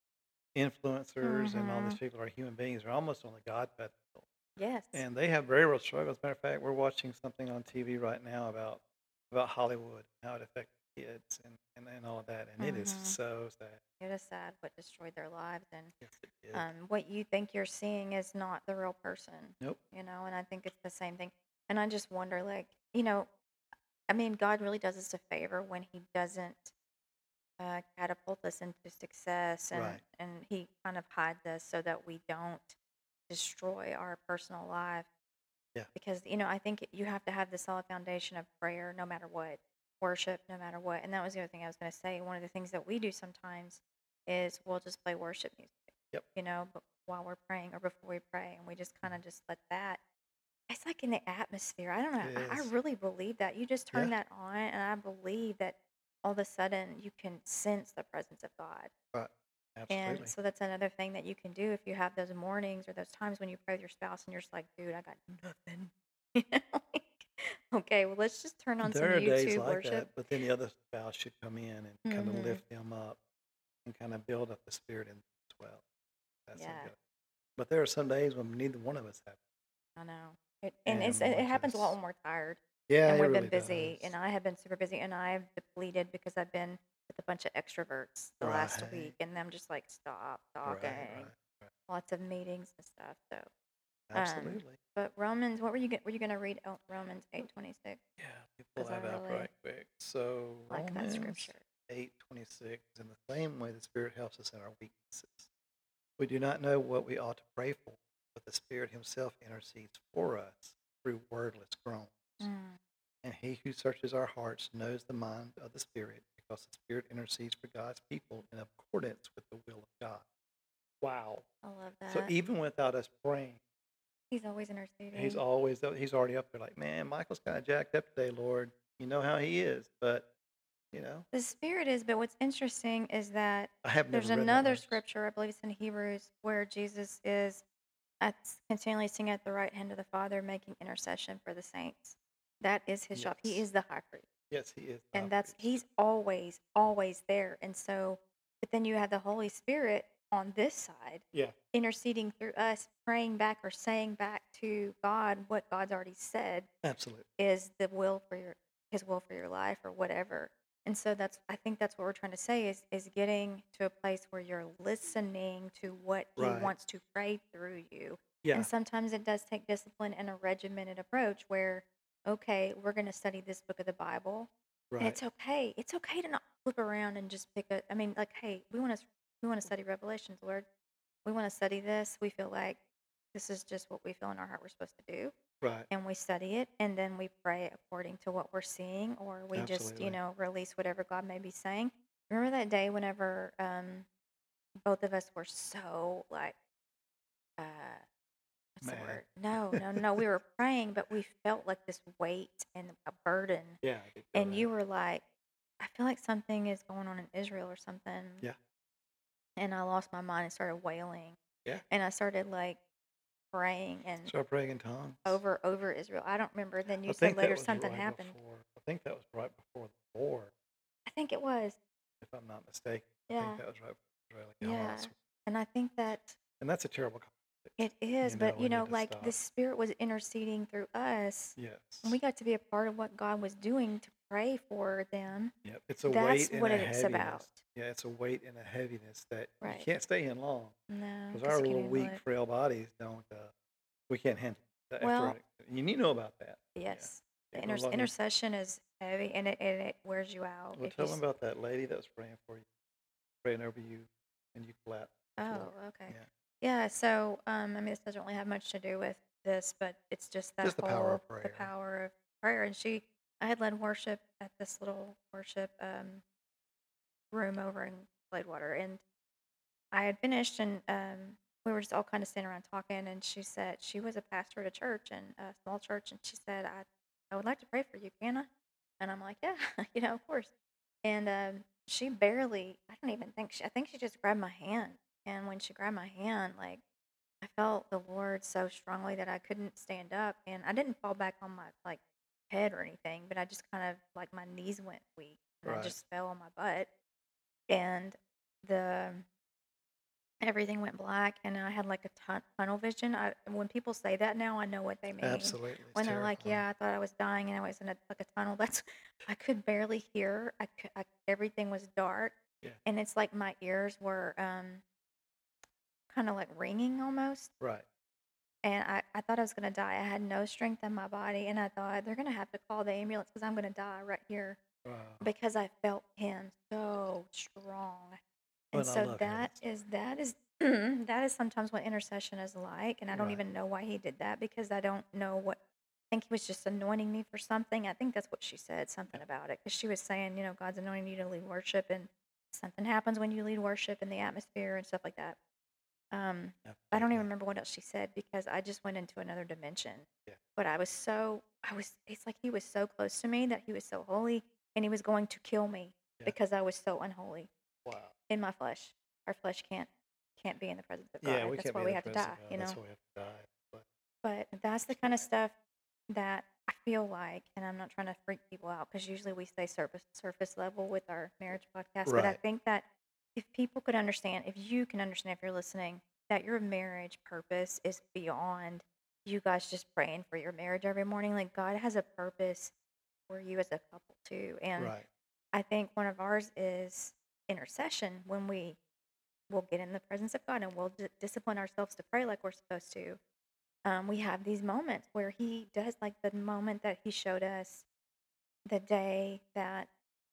S3: influencers and all these
S2: Mhm.
S3: people are human beings. They're almost on the God pedestal.
S2: Yes.
S3: And they have very real struggles. Matter of fact, we're watching something on T V right now about about Hollywood, how it affects kids and, and, and all of that. And it is
S2: Mhm.
S3: so sad.
S2: It is sad what destroyed their lives, and
S3: Yes, it is.
S2: um, what you think you're seeing is not the real person.
S3: Nope.
S2: You know, and I think it's the same thing. And I just wonder, like, you know, I mean, God really does us a favor when He doesn't uh, catapult us into success, and
S3: Right.
S2: and He kind of hides us so that we don't destroy our personal life.
S3: Yeah.
S2: Because you know, I think you have to have the solid foundation of prayer, no matter what, worship, no matter what. And that was the other thing I was going to say. One of the things that we do sometimes is we'll just play worship music,
S3: Yep.
S2: you know, but while we're praying or before we pray, and we just kind of just let that it's like in the atmosphere. I don't know.
S3: It
S2: I, I
S3: is.
S2: really believe that. You just turn
S3: Yeah.
S2: that on, and I believe that all of a sudden you can sense the presence of God.
S3: Right.
S2: And
S3: Absolutely.
S2: so that's another thing that you can do if you have those mornings or those times when you pray with your spouse and you're just like, dude, I got nothing. You know, like, okay, well, let's just turn on some
S3: There are days
S2: YouTube
S3: like
S2: worship.
S3: that, but then the other spouse should come in and kind of
S2: Hmm.
S3: lift them up and kind of build up the spirit in them as well. That's so
S2: Yeah,
S3: good. But there are some days when neither one of us have,
S2: I know. It, and it's,
S3: and
S2: it
S3: we're
S2: happens a lot
S3: just
S2: when we're tired
S3: yeah,
S2: and
S3: it
S2: we've been
S3: really
S2: busy, and
S3: does.
S2: I have been super busy, and I've depleted because I've been with a bunch of extroverts the last
S3: Right.
S2: week, and I'm just like, stop
S3: Right.
S2: talking.
S3: Right. Right.
S2: Lots of meetings and stuff. So, um,
S3: Absolutely.
S2: but Romans, what were you go- were you gonna read? Oh, Romans eight twenty six,
S3: Yeah, let me pull
S2: because I
S3: that up
S2: really
S3: right quick. So
S2: like that
S3: Romans
S2: scripture.
S3: eight twenty six, in the same way the Spirit helps us in our weaknesses. We do not know what we ought to pray for, but the Spirit Himself intercedes for us through wordless groans.
S2: Mm.
S3: And He who searches our hearts knows the mind of the Spirit, because the Spirit intercedes for God's people in accordance with the will of God. Wow.
S2: I love
S3: So
S2: that.
S3: even without us praying,
S2: He's always
S3: He's
S2: interceding.
S3: always He's already up there like, man, Michael's kind of jacked up today, Lord. You know how he is, but you know,
S2: The Spirit is, but what's interesting is that
S3: I have never
S2: there's
S3: read that
S2: another
S3: verse.
S2: scripture, I believe it's in Hebrews, where Jesus is at, continually sitting at the right hand of the Father, making intercession for the saints. That is his job. He
S3: Yes.
S2: is the high priest.
S3: Yes, he is the high
S2: And that's,
S3: priest.
S2: he's always, always there. And so, but then you have the Holy Spirit on this side
S3: Yeah,
S2: interceding through us, praying back or saying back to God what God's already said
S3: absolutely.
S2: is the will for your his will for your life or whatever. And so that's I think that's what we're trying to say is is getting to a place where you're listening to what he
S3: Right.
S2: wants to pray through you.
S3: Yeah.
S2: And sometimes it does take discipline and a regimented approach where okay, we're going to study this book of the Bible. And
S3: Right.
S2: it's okay. It's okay to not flip around and just pick a I mean like hey, we want to we want to study Revelations, Lord. We want to study this. We feel like this is just what we feel in our heart we're supposed to do,
S3: Right.
S2: and we study it, and then we pray according to what we're seeing, or we just, you
S3: Absolutely.
S2: know, release whatever God may be saying. Remember that day whenever um, both of us were so like, uh, what's the
S3: Mad.
S2: word? No, no, no. We were praying, but we felt like this weight and a burden.
S3: Yeah, I did feel
S2: And
S3: that.
S2: you were like, I feel like something is going on in Israel or something.
S3: Yeah.
S2: and I lost my mind and started wailing,
S3: Yeah.
S2: and I started like praying and
S3: Start praying in tongues.
S2: over over Israel. I don't remember. Then
S3: I
S2: you said
S3: think that
S2: later
S3: was
S2: something
S3: right
S2: happened.
S3: before. I think that was right before the war,
S2: I think it was.
S3: if I'm not mistaken. I
S2: Yeah.
S3: think that was right before Israeli
S2: Yeah.
S3: Hamas.
S2: And I think that
S3: And that's a terrible conflict.
S2: it is,
S3: You
S2: but
S3: know,
S2: you
S3: we
S2: know,
S3: need to
S2: like the
S3: stop.
S2: Spirit was interceding through us, and
S3: Yes.
S2: we got to be a part of what God was doing to pray for them.
S3: Yep. It's a
S2: That's
S3: weight and
S2: what
S3: a
S2: it's about.
S3: heaviness. Yeah, it's a weight and a heaviness that you
S2: Right.
S3: can't stay in long
S2: No,
S3: because
S2: because
S3: our
S2: you can't
S3: little
S2: handle
S3: weak,
S2: it.
S3: frail bodies don't. Uh, we can't handle it. After
S2: Well,
S3: a- you need to know about that. Yeah.
S2: yes, the
S3: Yeah,
S2: inter-
S3: as long as-
S2: intercession is heavy, and it, and it wears you out.
S3: well,
S2: If
S3: tell
S2: you,
S3: them
S2: s-
S3: about that lady that was praying for you, praying over you, and you collapsed. on the
S2: oh,
S3: floor.
S2: okay.
S3: Yeah.
S2: Yeah, so um, I mean, this doesn't really have much to do with this, but it's just that
S3: Just the
S2: whole
S3: power of
S2: the
S3: prayer.
S2: power of prayer. And she, I had led worship at this little worship um, room over in Gladewater, and I had finished, and um, we were just all kind of sitting around talking. And she said she was a pastor at a church, and a small church, and she said, "I, I would like to pray for you, can I?" And I'm like, "Yeah, you know, of course." And um, she barely, I don't even think she, I think she just grabbed my hand. And when she grabbed my hand, like I felt the Lord so strongly that I couldn't stand up, and I didn't fall back on my like head or anything, but I just kind of like my knees went weak, and I
S3: Right.
S2: just fell on my butt, and the everything went black, and I had like a tun- tunnel vision. I, when people say that now, I know what they mean.
S3: Absolutely. It's
S2: When they're like,
S3: terrifying.
S2: "Yeah, I thought I was dying, and I was in a like a tunnel." That's I could barely hear. I, cou- I everything was dark,
S3: Yeah.
S2: and it's like my ears were um kind of like ringing almost.
S3: Right.
S2: And I, I thought I was going to die. I had no strength in my body. And I thought they're going to have to call the ambulance because I'm going to die right here
S3: Wow.
S2: because I felt him so strong. And
S3: Well, I
S2: so
S3: love
S2: that
S3: heavens.
S2: is, that is, that is sometimes what intercession is like. And I don't
S3: Right.
S2: even know why he did that because I don't know what, I think he was just anointing me for something. I think that's what she said, something about it. Because she was saying, you know, God's anointing you to lead worship and something happens when you lead worship in the atmosphere and stuff like that. Um, I don't even
S3: Absolutely.
S2: remember what else she said because I just went into another dimension.
S3: Yeah.
S2: But I was so, I was, it's like he was so close to me that he was so holy and he was going to kill me
S3: Yeah.
S2: because I was so unholy
S3: Wow.
S2: in my flesh. Our flesh can't can't be in the presence of God.
S3: Yeah, we
S2: That's
S3: can't
S2: why
S3: be
S2: we
S3: in the
S2: have to
S3: presence
S2: die,
S3: of God.
S2: you
S3: That's
S2: know?
S3: why we have to die. But
S2: But that's the kind of stuff that I feel like, and I'm not trying to freak people out because usually we stay surface surface level with our marriage podcast. But I
S3: right.
S2: think that if people could understand, if you can understand, if you're listening, that your marriage purpose is beyond you guys just praying for your marriage every morning. Like God has a purpose for you as a couple too. And
S3: Right.
S2: I think one of ours is intercession when we will get in the presence of God and we'll d- discipline ourselves to pray like we're supposed to. Um, we have these moments where he does, like the moment that he showed us the day that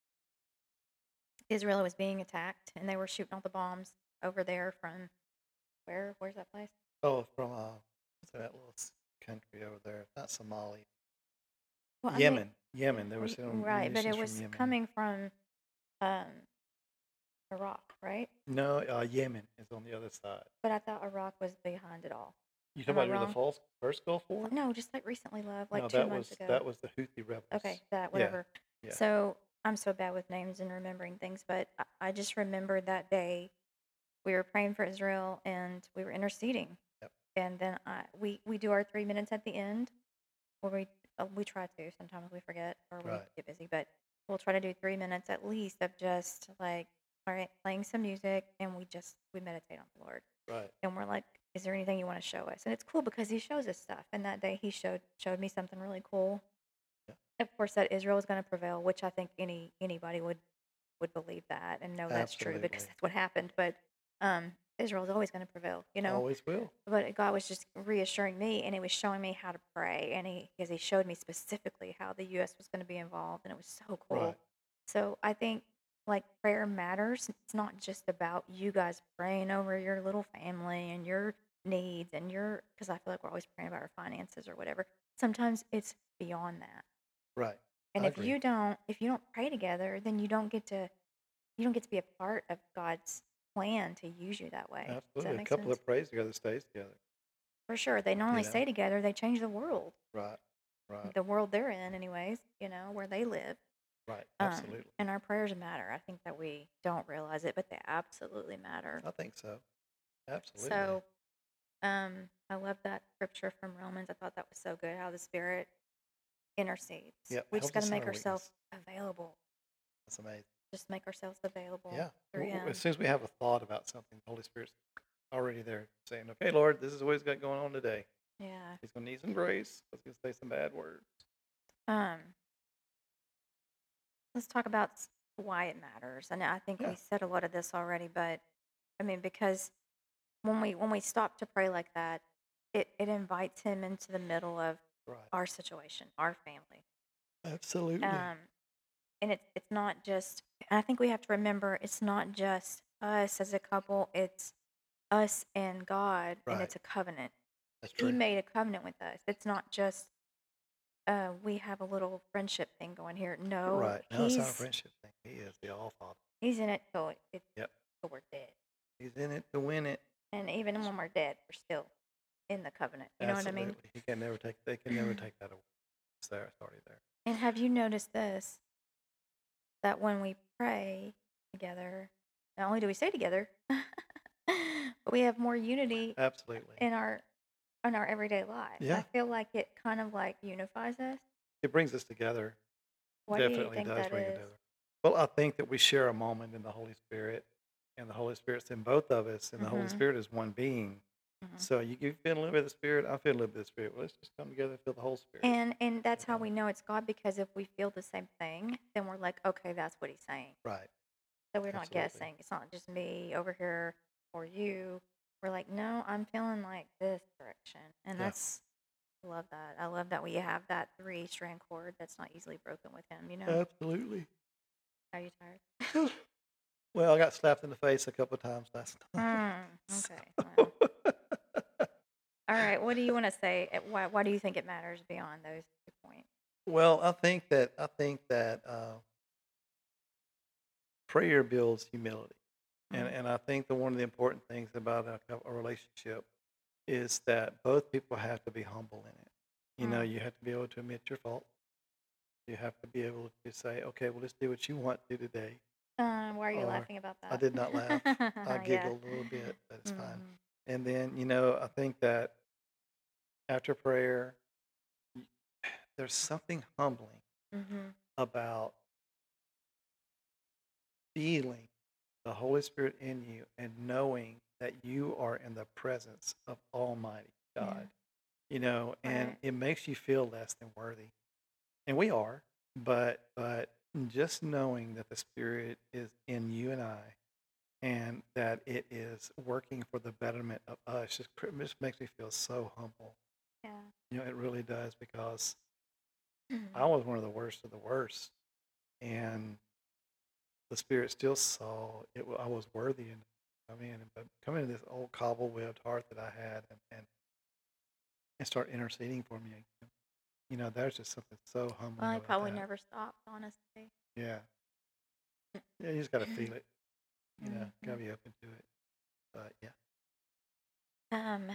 S2: Israel was being attacked and they were shooting all the bombs over there from where? Where's that place?
S3: Oh, from uh, what's that little s- country over there? Not Somalia.
S2: Well, I mean,
S3: Yemen. Yemen. They were
S2: y-
S3: sending
S2: right, but
S3: munitions
S2: it
S3: from
S2: was
S3: Yemen.
S2: coming from um, Iraq, right?
S3: No, uh, Yemen is on the other side.
S2: But I thought Iraq was behind it all.
S3: You
S2: Am
S3: talking
S2: I
S3: about near the
S2: wrong?
S3: false, first Gulf War?
S2: No, just like recently, love, like
S3: No,
S2: two
S3: that
S2: months
S3: was
S2: ago.
S3: that was the Houthi rebels.
S2: Okay, that
S3: Yeah.
S2: whatever.
S3: Yeah.
S2: So I'm so bad with names and remembering things, but I, I just remember that day we were praying for Israel and we were interceding,
S3: Yep.
S2: and then I we we do our three minutes at the end, or we uh, we try to. Sometimes we forget or we
S3: Right.
S2: get busy, but we'll try to do three minutes at least of just like all right, playing some music, and we just we meditate on the Lord,
S3: Right.
S2: and we're like, is there anything you want to show us? And it's cool because He shows us stuff, and that day He showed showed me something really cool.
S3: Yeah.
S2: Of course, that Israel was going to prevail, which I think any anybody would would believe that and know that's true because
S3: Absolutely.
S2: that's what happened. But um, Israel's always going to prevail, you know.
S3: Always will.
S2: But God was just reassuring me, and He was showing me how to pray, and He because He showed me specifically how the U S was going to be involved, and it was so cool.
S3: Right.
S2: So I think like prayer matters. It's not just about you guys praying over your little family and your needs and your because I feel like we're always praying about our finances or whatever. Sometimes it's beyond that.
S3: Right.
S2: And
S3: I
S2: if
S3: agree.
S2: you don't if you don't pray together, then you don't get to you don't get to be a part of God's plan to use you that way. Does that
S3: Absolutely. A
S2: make
S3: couple
S2: sense?
S3: that prays together stays together.
S2: For sure. They not
S3: You
S2: only
S3: know.
S2: stay together, they change the world.
S3: Right. Right.
S2: The world they're in anyways, you know, where they live.
S3: Right.
S2: Um,
S3: Absolutely.
S2: and our prayers matter. I think that we don't realize it, but they absolutely matter.
S3: I think so. Absolutely.
S2: So, um, I love that scripture from Romans. I thought that was so good. How the Spirit intercedes.
S3: Yep.
S2: We just
S3: Helps
S2: got to
S3: us in
S2: make
S3: our
S2: ourselves
S3: weakness.
S2: available.
S3: That's amazing.
S2: Just make ourselves available
S3: Yeah.
S2: through
S3: W- w-
S2: Him.
S3: As soon as we have a thought about something, the Holy Spirit's already there saying, okay, Lord, this is what he's got going on today.
S2: Yeah.
S3: He's going to need some grace. He's going to say some bad words.
S2: Um, let's talk about s- why it matters. And I think
S3: Yeah.
S2: we said a lot of this already, but I mean, because when we when we stop to pray like that, it, it invites Him into the middle of
S3: Right.
S2: our situation, our family.
S3: Absolutely.
S2: Um, and it's it's not just. And I think we have to remember it's not just us as a couple. It's us and God, and
S3: Right.
S2: it's a covenant.
S3: That's
S2: He
S3: true.
S2: made a covenant with us. It's not just uh, we have a little friendship thing going here. No,
S3: Right. No, it's not a
S2: he's
S3: friendship thing. He is the All Father.
S2: he's in it till it, it
S3: Yep.
S2: till we're dead.
S3: He's in it to win it.
S2: And even when we're dead, we're still in the covenant. You know what I
S3: Absolutely.
S2: mean?
S3: He can never take. They can never take that away. It's there. It's already there.
S2: And have you noticed this? That when we pray together, not only do we stay together, but we have more unity
S3: Absolutely.
S2: in our in our everyday lives. I
S3: Yeah.
S2: feel like it kind of like unifies us.
S3: It brings us together.
S2: What do you
S3: Definitely
S2: think
S3: does
S2: that
S3: bring it
S2: is?
S3: together. Well, I think that we share a moment in the Holy Spirit, and the Holy Spirit's in both of us, and the Holy
S2: Mhm.
S3: Spirit is one being.
S2: Mhm.
S3: So you, you feel a little bit of the Spirit, I feel a little bit of the Spirit. Well, let's just come together and feel the whole Spirit.
S2: And and that's
S3: you
S2: how
S3: know?
S2: we know it's God, because if we feel the same thing, then we're like, okay, that's what He's saying.
S3: Right.
S2: So we're not
S3: Absolutely.
S2: guessing. It's not just me over here or you. We're like, no, I'm feeling like this direction. And
S3: Yeah.
S2: that's, I love that. I love that we have that three strand cord that's not easily broken with Him, you know?
S3: Absolutely.
S2: Are you tired?
S3: Well, I got slapped in the face a couple of times last night.
S2: Mm, okay.
S3: So-
S2: Well. All right. What do you want to say? Uh, Why, why do you think it matters beyond those two points?
S3: well, I think that I think that uh, prayer builds humility, and
S2: Mhm.
S3: and I think that one of the important things about a, cou- a relationship is that both people have to be humble in it. You know,
S2: Mm.
S3: you have to be able to admit your fault. You have to be able to say, okay, well, let's do what you want to do today.
S2: Uh, why are you
S3: Or
S2: laughing about that?
S3: I did not laugh. I
S2: Yeah.
S3: giggled a little bit, but it's fine.
S2: Mhm.
S3: And then, you know, I think that after prayer, y- there's something humbling
S2: Mhm.
S3: about feeling the Holy Spirit in you and knowing that you are in the presence of Almighty
S2: Yeah.
S3: God. You know, and
S2: Right.
S3: it makes you feel less than worthy. And we are, but but just knowing that the Spirit is in you and I, and that it is working for the betterment of us, just, pr- just makes me feel so humble.
S2: Yeah.
S3: You know, it really does, because I
S2: Mhm.
S3: was one of the worst of the worst, and the Spirit still saw it. wa- I was worthy, and I mean, but coming to this old cobweb heart that I had, and, and and start interceding for me again. You know, there's just something so humbling
S2: Well, I
S3: about
S2: probably
S3: that.
S2: never stopped, honestly.
S3: Yeah, yeah, you just got to feel it. You know, got to
S2: Mhm.
S3: be open to it. But yeah,
S2: Um.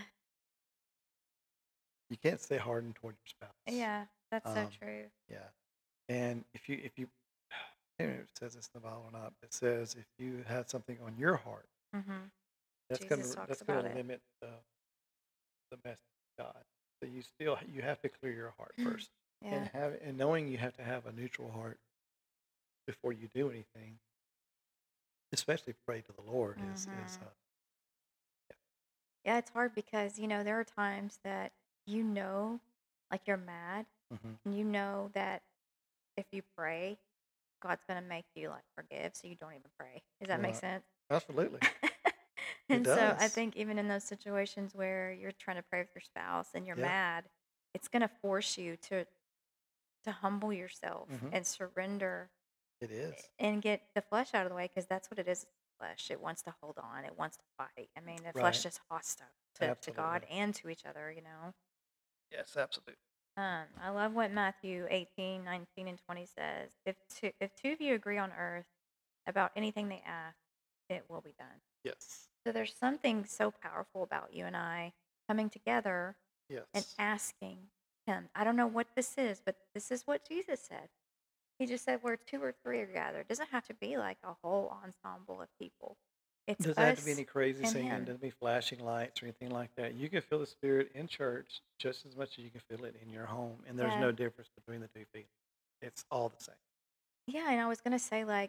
S3: you can't stay hardened toward your spouse.
S2: Yeah, that's so
S3: Um,
S2: true.
S3: yeah, and if you if you, I don't know if it says this in the Bible or not, but it says if you have something on your heart,
S2: Mhm.
S3: that's gonna
S2: Jesus talks
S3: that's
S2: about
S3: gonna
S2: it.
S3: limit the the message of God. So you still you have to clear your heart first, and
S2: Yeah.
S3: have and knowing you have to have a neutral heart before you do anything, especially pray to the Lord, is is
S2: Mhm.
S3: uh,
S2: Yeah, it's hard because, you know, there are times that you know, like you're mad,
S3: hmm
S2: and you know that if you pray, God's gonna make you like forgive, so you don't even pray. Does that make
S3: right.
S2: sense?
S3: Absolutely, it
S2: And so I
S3: does.
S2: think even in those situations where you're trying to pray with your spouse and you're
S3: Yeah.
S2: mad, it's gonna force you to to humble yourself
S3: hmm
S2: and surrender
S3: It is.
S2: and get the flesh out of the way, because that's what it is. Flesh, it wants to hold on, it wants to fight. I mean, the flesh
S3: Right.
S2: is hostile to, to God
S3: Absolutely.
S2: and to each other, you know.
S3: Yes, absolutely.
S2: Um, I love what Matthew eighteen, nineteen, and twenty says. If two, if two of you agree on earth about anything they ask, it will be done.
S3: Yes.
S2: So there's something so powerful about you and I coming together and
S3: Yes.
S2: asking Him. I don't know what this is, but this is what Jesus said. He just said where two or three are gathered. It doesn't have to be like a whole ensemble of people. It's
S3: Doesn't have to be
S2: us
S3: any crazy
S2: and
S3: singing.
S2: him.
S3: Doesn't be flashing lights or anything like that. You can feel the Spirit in church just as much as you can feel it in your home, and there's
S2: Yeah.
S3: no difference between the two feelings. It's all the same.
S2: Yeah, and I was gonna say like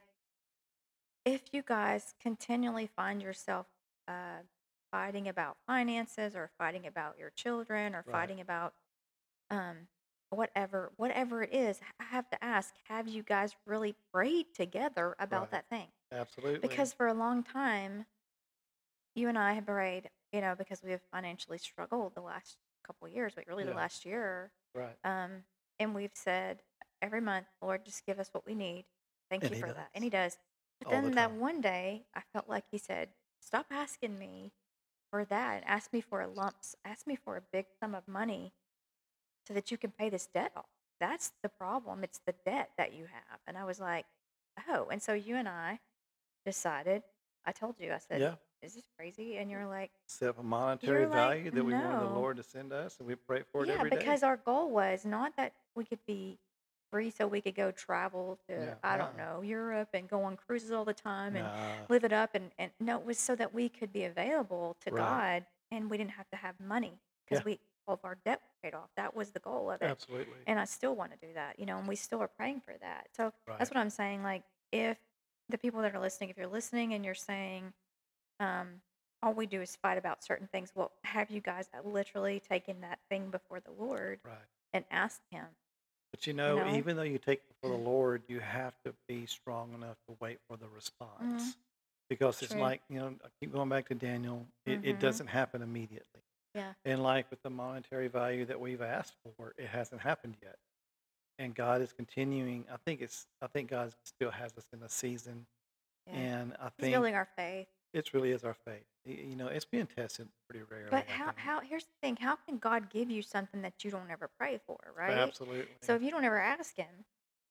S2: if you guys continually find yourself uh, fighting about finances or fighting about your children or
S3: Right.
S2: fighting about um, whatever whatever it is, I have to ask: have you guys really prayed together about
S3: Right.
S2: that thing?
S3: Absolutely.
S2: Because for a long time, you and I have prayed, you know, because we have financially struggled the last couple of years, but really the
S3: Yeah.
S2: last year,
S3: Right.
S2: um, and we've said every month, Lord, just give us what we need. Thank
S3: And
S2: you
S3: He
S2: for that. And
S3: does
S2: He does. But
S3: all the
S2: then that
S3: time.
S2: one day, I felt like He said, stop asking me for that and ask me for a lump, s- ask me for a big sum of money so that you can pay this debt off. That's the problem. It's the debt that you have. And I was like, oh. And so you and I decided, I told you, I said,
S3: Yeah.
S2: is this crazy? And you're like,
S3: Set up a monetary
S2: you're like,
S3: value that we wanted the
S2: no.
S3: Lord to send us, and we pray for it
S2: Yeah,
S3: every day.
S2: because our goal was not that we could be free so we could go travel to,
S3: Yeah.
S2: I
S3: Uh.
S2: don't know, Europe and go on cruises all the time and
S3: Nah.
S2: live it up. And, and no, it was so that we could be available to
S3: Right.
S2: God and we didn't have to have money because
S3: Yeah.
S2: we, all of our debt was paid off. That was the goal of it.
S3: Absolutely.
S2: And I still want to do that, you know, and we still are praying for that. So that's
S3: Right.
S2: what I'm saying. Like, if the people that are listening, if you're listening and you're saying, um, all we do is fight about certain things, well, have you guys literally taken that thing before the Lord
S3: Right.
S2: and asked Him,
S3: But you
S2: you
S3: know,
S2: know?
S3: even though you take it before the Lord, you have to be strong enough to wait for the
S2: Mm-hmm.
S3: response. Because it's
S2: True.
S3: like, you know, I keep going back to Daniel, it, it
S2: Mm-hmm.
S3: doesn't happen immediately.
S2: Yeah.
S3: And like with the monetary value that we've asked for, it hasn't happened yet. And God is continuing. I think it's, I think God still has us in a season.
S2: Yeah.
S3: And I
S2: He's
S3: think
S2: building our faith.
S3: it really is our faith. Y- You know, it's being tested pretty rarely,
S2: But
S3: I
S2: how,
S3: think.
S2: how, here's the thing, how can God give you something that you don't ever pray for, right?
S3: Absolutely.
S2: So if you don't ever ask Him,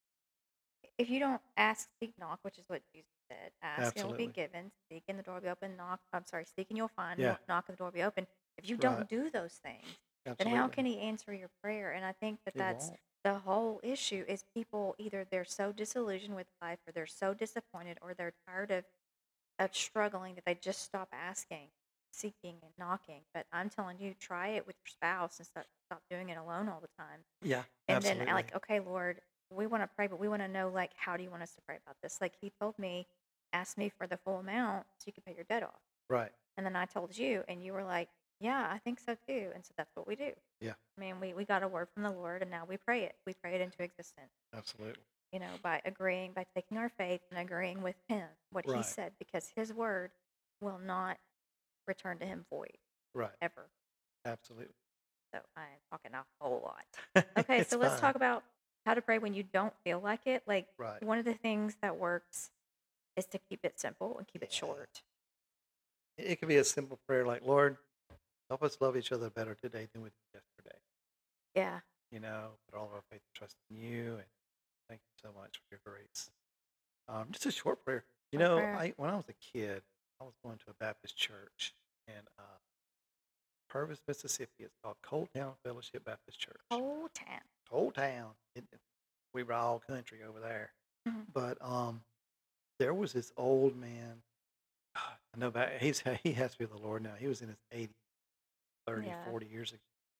S2: if you don't ask, seek, knock, which is what Jesus said, ask and it will be
S3: Absolutely.
S2: given, seek and the door will be open, knock, I'm sorry, seek and you'll find,
S3: Yeah.
S2: knock knock and the door will be open. If you
S3: Right.
S2: don't do those things, then how can
S3: Absolutely.
S2: He answer your prayer? And I think that
S3: It
S2: that's
S3: won't.
S2: the whole issue is people either they're so disillusioned with life or they're so disappointed or they're tired of, of struggling that they just stop asking, seeking and knocking. But I'm telling you, try it with your spouse and stop, stop doing it alone all the time.
S3: Yeah.
S2: And then
S3: Absolutely.
S2: like, okay, Lord, we want to pray, but we want to know like, how do you want us to pray about this? Like He told me, ask me for the full amount so you can pay your debt off.
S3: Right.
S2: And then I told you, and you were like, yeah, I think so too. And so that's what we do.
S3: Yeah.
S2: I mean, we, we got a word from the Lord and now we pray it. We pray it into existence,
S3: Absolutely.
S2: you know, by agreeing, by taking our faith and agreeing with Him, what He
S3: Right.
S2: said, because His word will not return to Him void
S3: Right.
S2: ever.
S3: Absolutely.
S2: So I am talking a whole lot. Okay,
S3: It's
S2: so let's
S3: fine.
S2: talk about how to pray when you don't feel like it. Like
S3: Right.
S2: one of the things that works is to keep it simple and keep it
S3: Yeah.
S2: short.
S3: It it could be a simple prayer like, Lord, help us love each other better today than we did yesterday.
S2: Yeah.
S3: You know, put all of our faith and trust in you, and thank you so much for your grace. Um, just a short prayer. You
S2: Short
S3: know,
S2: prayer.
S3: I when I was a kid, I was going to a Baptist church in uh, Purvis, Mississippi. It's called Cold Town Fellowship Baptist Church.
S2: Whole town.
S3: Cold Town. It, it- we were all country over there.
S2: Mhm.
S3: But um, there was this old man. I know back, he's he has to be the Lord now. He was in his eighties, thirty,
S2: Yeah.
S3: forty years ago.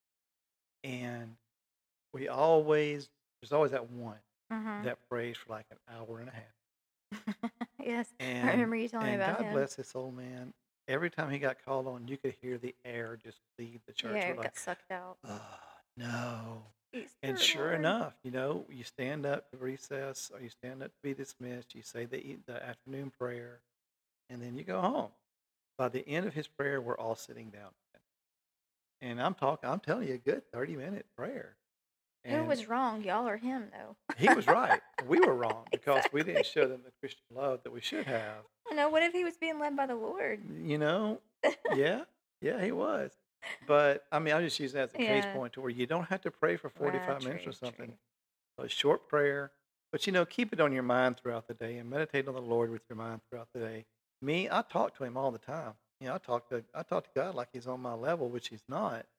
S3: And we always, there's always that one
S2: Mm-hmm.
S3: that prays for like an hour and a half.
S2: Yes, I
S3: And
S2: remember you telling me
S3: and
S2: about
S3: God
S2: him.
S3: bless this old man. Every time he got called on, you could hear the air just leave the church.
S2: Yeah,
S3: We're
S2: it
S3: like,
S2: got sucked out.
S3: oh, no.
S2: Easter,
S3: And sure
S2: Lord.
S3: enough, you know, you stand up to recess or you stand up to be dismissed. You say the, e- the afternoon prayer, and then you go home. By the end of his prayer, we're all sitting down. And I'm talking, I'm telling you, a good thirty minute prayer.
S2: Who
S3: And
S2: was wrong, y'all or him, though?
S3: he was right. We were wrong because we didn't
S2: Exactly.
S3: show them the Christian love that we should have.
S2: I know. What if he was being led by the Lord?
S3: You know, yeah, yeah, he was. But I mean, I just use that as a case
S2: Yeah.
S3: point to where you don't have to pray for
S2: Right.
S3: forty-five minutes or
S2: True.
S3: something.
S2: True.
S3: A short prayer, but you know, keep it on your mind throughout the day and meditate on the Lord with your mind throughout the day. Me, I talk to Him all the time. You know, I talk to I talk to God like He's on my level, which He's not.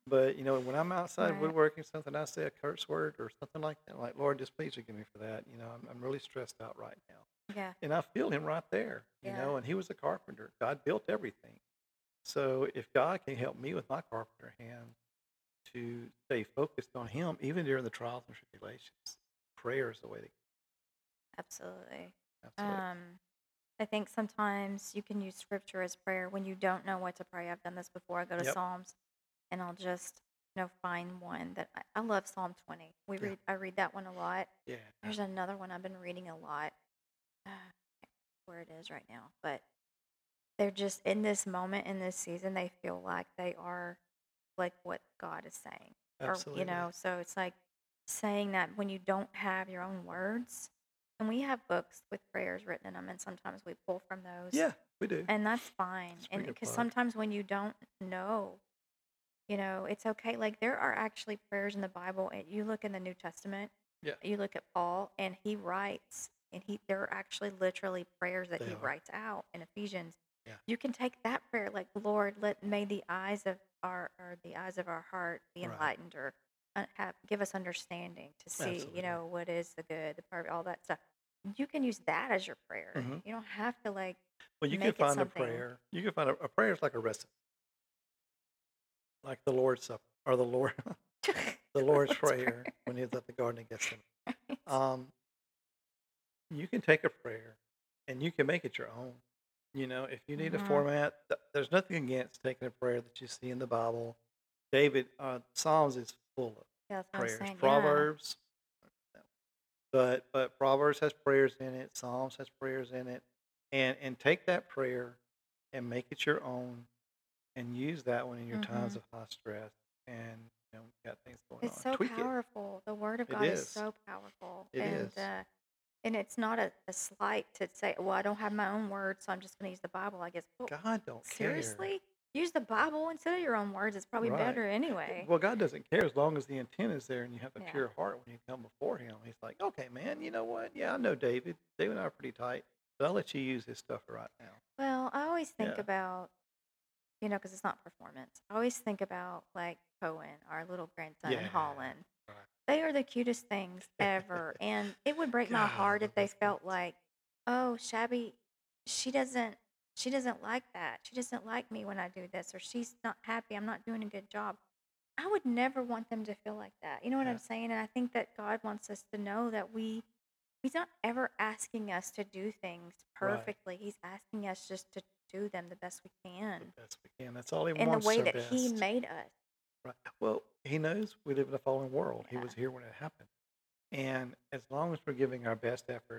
S3: But, you know, when I'm outside
S2: Right.
S3: woodworking something, I say a curse word or something like that, like, Lord, just please forgive me for that. You know, I'm, I'm really stressed out right now.
S2: Yeah.
S3: And I feel him right there, you
S2: Yeah.
S3: know, and he was a carpenter. God built everything. So if God can help me with my carpenter hand to stay focused on him, even during the trials and tribulations, prayer is the way to
S2: Absolutely.
S3: absolutely.
S2: Um, I think sometimes you can use scripture as prayer when you don't know what to pray. I've done this before. I go to
S3: Yep.
S2: Psalms and I'll just, you know, find one that I, I love Psalm twenty. We
S3: Yeah.
S2: read I read that one a lot.
S3: Yeah.
S2: There's another one I've been reading a lot. Uh, where it is right now, but they're just in this moment in this season. They feel like they are like what God is saying, or you
S3: Absolutely.
S2: know. So it's like saying that when you don't have your own words, and we have books with prayers written in them, and sometimes we pull from those,
S3: Yeah, we do.
S2: and that's fine.
S3: It's a
S2: And
S3: pretty good
S2: because
S3: plug.
S2: sometimes when you don't know, you know, it's okay. Like there are actually prayers in the Bible, and you look in the New Testament,
S3: Yeah,
S2: you look at Paul, and he writes, and he there are actually literally prayers that
S3: they
S2: he
S3: are.
S2: writes out in Ephesians.
S3: Yeah.
S2: You can take that prayer, like Lord, let may the eyes of our or the eyes of our heart be
S3: Right.
S2: enlightened, or uh, have give us understanding to see,
S3: Absolutely.
S2: you know, what is the good, the perfect, all that stuff. You can use that as your prayer.
S3: hmm
S2: You don't have to like
S3: Well, you can
S2: make it
S3: find a
S2: something.
S3: prayer. You can find a, a prayer is like a recipe, like the Lord's Supper or the Lord, the
S2: The
S3: Lord's
S2: Lord's
S3: Prayer when he was at the Garden of Gethsemane.
S2: Prayer.
S3: Um, you can take a prayer and you can make it your own. You know, if you need a
S2: hmm
S3: format, th- there's nothing against taking a prayer that you see in the Bible. David, uh, Psalms is full of
S2: Yeah, that's what I was
S3: prayers.
S2: saying. Yeah.
S3: Proverbs, but but Proverbs has prayers in it. Psalms has prayers in it, and and take that prayer and make it your own, and use that one in your times
S2: hmm
S3: of high stress, and you know got things going
S2: It's
S3: on.
S2: so
S3: Tweak it.
S2: powerful. The Word of
S3: It
S2: God is
S3: is.
S2: so powerful,
S3: It
S2: and
S3: is.
S2: uh, and it's not a, a slight to say, well, I don't have my own words, so I'm just going to use the Bible. I guess. Well,
S3: God don't care.
S2: seriously, use the Bible instead of your own words. It's probably
S3: Right.
S2: better anyway.
S3: Well, God doesn't care as long as the intent is there and you have a
S2: Yeah.
S3: pure heart when you come before Him. He's like, okay, man, you know what? Yeah, I know David. David and I are pretty tight, but I'll let you use his stuff right now.
S2: Well, I always think
S3: Yeah.
S2: about, you know, because it's not performance. I always think about like Cohen, our little grandson in
S3: Yeah.
S2: Holland.
S3: Right.
S2: They are the cutest things ever. And it would break my
S3: God, I
S2: heart
S3: love
S2: if they
S3: those
S2: felt
S3: kids.
S2: like, oh, Shabby, she doesn't she doesn't like that. She doesn't like me when I do this, or she's not happy. I'm not doing a good job. I would never want them to feel like that. You know what
S3: Yeah.
S2: I'm saying? And I think that God wants us to know that we He's not ever asking us to do things
S3: Right.
S2: perfectly. He's asking us just to do them the best we can
S3: The best we can. That's all He
S2: in the
S3: wants.
S2: way
S3: Our
S2: that He
S3: best.
S2: made us.
S3: Right. Well, He knows we live in a fallen world. He
S2: Yeah.
S3: was here when it happened, and as long as we're giving our best effort,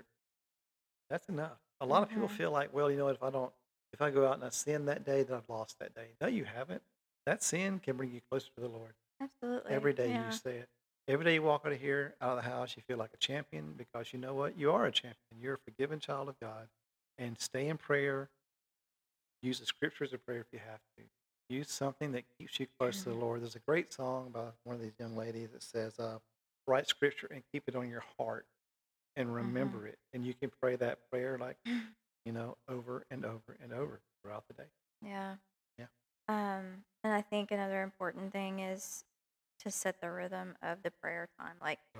S3: that's enough. A lot of people
S2: hmm
S3: feel like, well, you know what? If I don't, if I go out and I sin that day, then I've lost that day. No, you haven't. That sin can bring you closer to the Lord.
S2: Absolutely.
S3: Every day you
S2: Yeah.
S3: say it. Every day you walk out of here, out of the house, you feel like a champion because you know what? You are a champion. You're a forgiven child of God. And stay in prayer. Use the scriptures of prayer if you have to. Use something that keeps you close to the Lord. There's a great song by one of these young ladies that says, uh, write scripture and keep it on your heart and
S2: hmm
S3: remember it. And you can pray that prayer like, you know, over and over and over throughout the day.
S2: Yeah.
S3: Yeah.
S2: Um, and I think another important thing is to set the rhythm of the prayer time. Like,
S3: Right.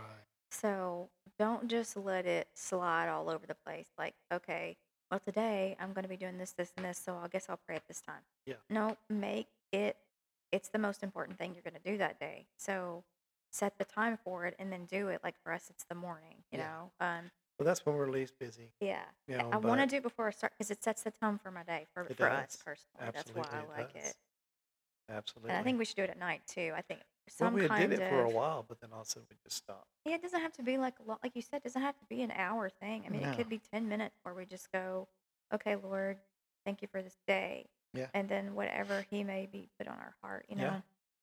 S2: so don't just let it slide all over the place. Like, okay, well, today I'm going to be doing this, this, and this, so I guess I'll pray at this time.
S3: Yeah.
S2: No, make it, it's the most important thing you're going to do that day. So set the time for it and then do it. Like for us, it's the morning, you
S3: Yeah.
S2: know? Um,
S3: Well, that's when we're least busy.
S2: yeah.
S3: You
S2: I-
S3: know,
S2: I want to
S3: but
S2: do it before I start because it sets the tone for my day for,
S3: it
S2: for us
S3: does.
S2: personally. That's why
S3: Absolutely,
S2: I
S3: it
S2: like
S3: does.
S2: it. And I
S3: Absolutely.
S2: think we should do it at night too. I think
S3: Well,
S2: some
S3: we did
S2: kind
S3: it for a
S2: of,
S3: while, but then all of a sudden we just stopped.
S2: yeah, it doesn't have to be like, a lo- like you said, it doesn't have to be an hour thing. I mean, it
S3: No.
S2: could be ten minutes where we just go, okay, Lord, thank you for this day.
S3: Yeah.
S2: And then whatever He may be put on our heart, you know?
S3: Yeah.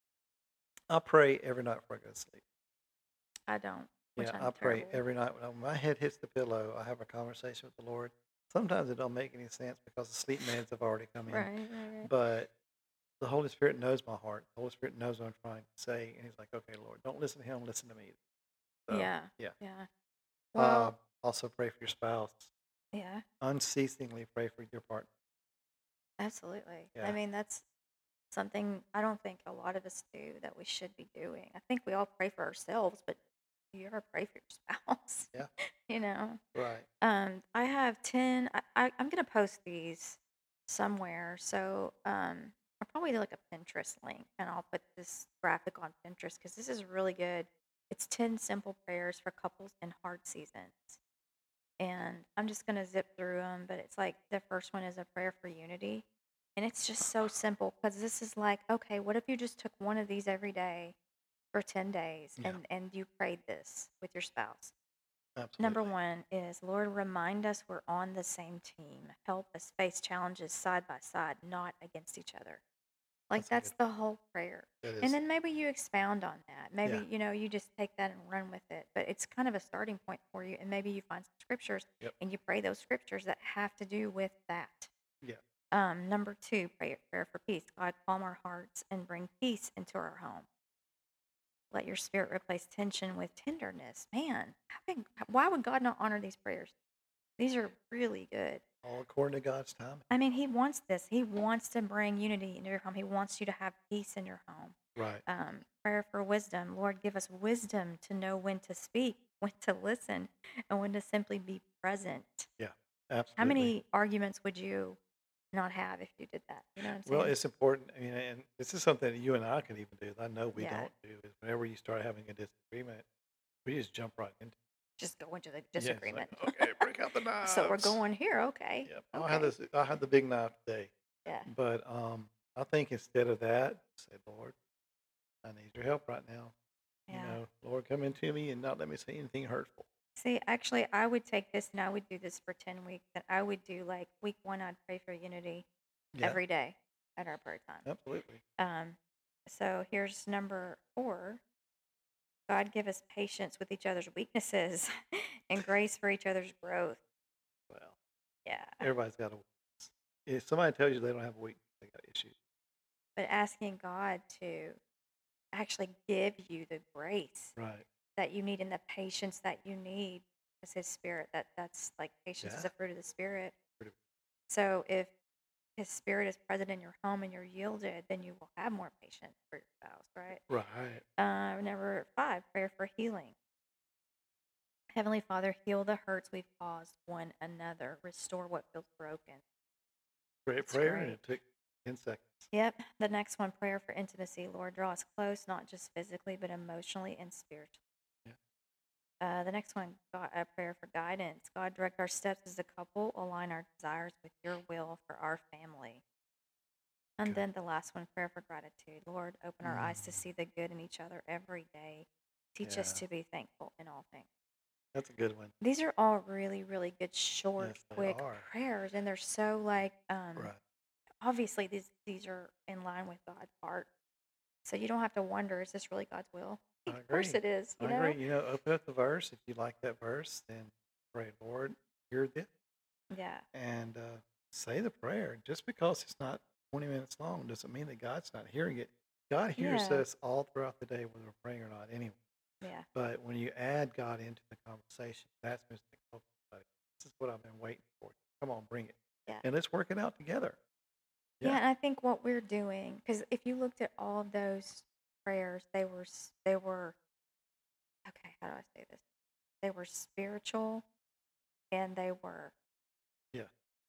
S3: I pray every night before I go to sleep.
S2: I don't, which
S3: Yeah,
S2: I'm
S3: I pray
S2: terrible.
S3: every night when my head hits the pillow. I have a conversation with the Lord. Sometimes it don't make any sense because the sleep meds have already come in.
S2: Right, right, right.
S3: But the Holy Spirit knows my heart. The Holy Spirit knows what I'm trying to say, and He's like, "Okay, Lord, don't listen to him. Listen to me." So,
S2: Yeah,
S3: yeah.
S2: yeah.
S3: Uh,
S2: Well,
S3: also pray for your spouse.
S2: yeah,
S3: Unceasingly pray for your partner.
S2: absolutely. I
S3: Yeah.
S2: mean, that's something I don't think a lot of us do that we should be doing. I think we all pray for ourselves, but do you ever pray for your spouse?
S3: Yeah.
S2: You know?
S3: Right.
S2: Um, I have ten, I, I, I'm going to post these somewhere. So um, I'll probably do like a Pinterest link and I'll put this graphic on Pinterest because this is really good. It's ten simple prayers for couples in hard seasons. And I'm just going to zip through them, but it's like the first one is a prayer for unity. And it's just so simple because this is like, okay, what if you just took one of these every day for ten days
S3: Yeah.
S2: and, and you prayed this with your spouse?
S3: Absolutely.
S2: Number one is, Lord, remind us we're on the same team. Help us face challenges side by side, not against each other. Like,
S3: That's a good.
S2: that's the whole prayer.
S3: That
S2: And
S3: is.
S2: then maybe you expound on that.
S3: Yeah.
S2: Maybe, you know, you just take that and run with it. But it's kind of a starting point for you. And maybe you find some scriptures
S3: Yep.
S2: and you pray those scriptures that have to do with that.
S3: Yeah.
S2: Um, number two, pray, prayer for peace. God, calm our hearts and bring peace into our home. Let your spirit replace tension with tenderness. Man, how can, why would God not honor these prayers? These are really good.
S3: All according to God's timing.
S2: I mean, He wants this. He wants to bring unity into your home. He wants you to have peace in your home.
S3: Right.
S2: Um, prayer for wisdom. Lord, give us wisdom to know when to speak, when to listen, and when to simply be present.
S3: Yeah.
S2: How
S3: Absolutely.
S2: many arguments would you not have if you did that? You know what I'm
S3: Well,
S2: saying?
S3: it's important. I mean, and this is something that you and I can even do. That I know we
S2: Yeah.
S3: don't do. Is whenever you start having a disagreement, we just jump right into it.
S2: Just go into the
S3: Yeah, it's like,
S2: disagreement.
S3: okay, break out the knives.
S2: So we're going here, okay?
S3: Yep. I had
S2: Okay.
S3: this. I had the big knife today,
S2: Yeah.
S3: but um, I think instead of that, say, Lord, I need your help right now. You
S2: Yeah.
S3: know, Lord, come into me and not let me say anything hurtful.
S2: See, actually, I would take this and I would do this for ten weeks. And I would do like week one, I'd pray for unity
S3: Yeah,
S2: every day at our prayer time.
S3: absolutely.
S2: Um, so here's number four. God give us patience with each other's weaknesses and grace for each other's growth.
S3: Well,
S2: Yeah.
S3: everybody's got a. If somebody tells you they don't have a weakness, they got issues.
S2: But asking God to actually give you the grace
S3: Right.
S2: that you need and the patience that you need as His Spirit. That that's like patience is
S3: Yeah.
S2: a fruit of the Spirit.
S3: Pretty.
S2: So if His Spirit is present in your home and you're yielded, then you will have more patience for your spouse, right?
S3: Right.
S2: Uh, number five, prayer for healing. Heavenly Father, heal the hurts we've caused one another. Restore what feels broken.
S3: Great
S2: That's
S3: prayer, and
S2: great.
S3: it took ten seconds.
S2: Yep. The next one, prayer for intimacy. Lord, draw us close, not just physically, but emotionally and spiritually.
S3: Yeah.
S2: Uh, the next one, God, a prayer for guidance. God, direct our steps as a couple, align our desires with your will for our family. And
S3: Okay.
S2: then the last one, prayer for gratitude. Lord, open our eyes to
S3: Mm,
S2: see the good in each other every day. Teach us
S3: yeah,
S2: to be thankful in all things.
S3: that's a good one.
S2: These are all really, really good, short,
S3: Yes, they
S2: quick
S3: are.
S2: prayers, and they're so like um
S3: Right.
S2: obviously these these are in line with God's heart. So you don't have to wonder, is this really God's will?
S3: I
S2: Of course
S3: agree.
S2: it is, you
S3: I
S2: know?
S3: agree. You know, open up the verse. If you like that verse, then pray, Lord, hear this,
S2: Yeah.
S3: and uh, say the prayer. Just because it's not twenty minutes long doesn't mean that God's not hearing it. God hears
S2: Yeah.
S3: us all throughout the day, whether we're praying or not, anyway.
S2: Yeah.
S3: But when you add God into the conversation, that's when it's like, okay, buddy, this is what I've been waiting for. Come on, bring it.
S2: Yeah.
S3: And let's work it out together.
S2: Yeah,
S3: Yeah.
S2: and I think what we're doing, because if you looked at all of those prayers, they were s- they were okay. How do I say this? They were spiritual, and they were
S3: Yeah.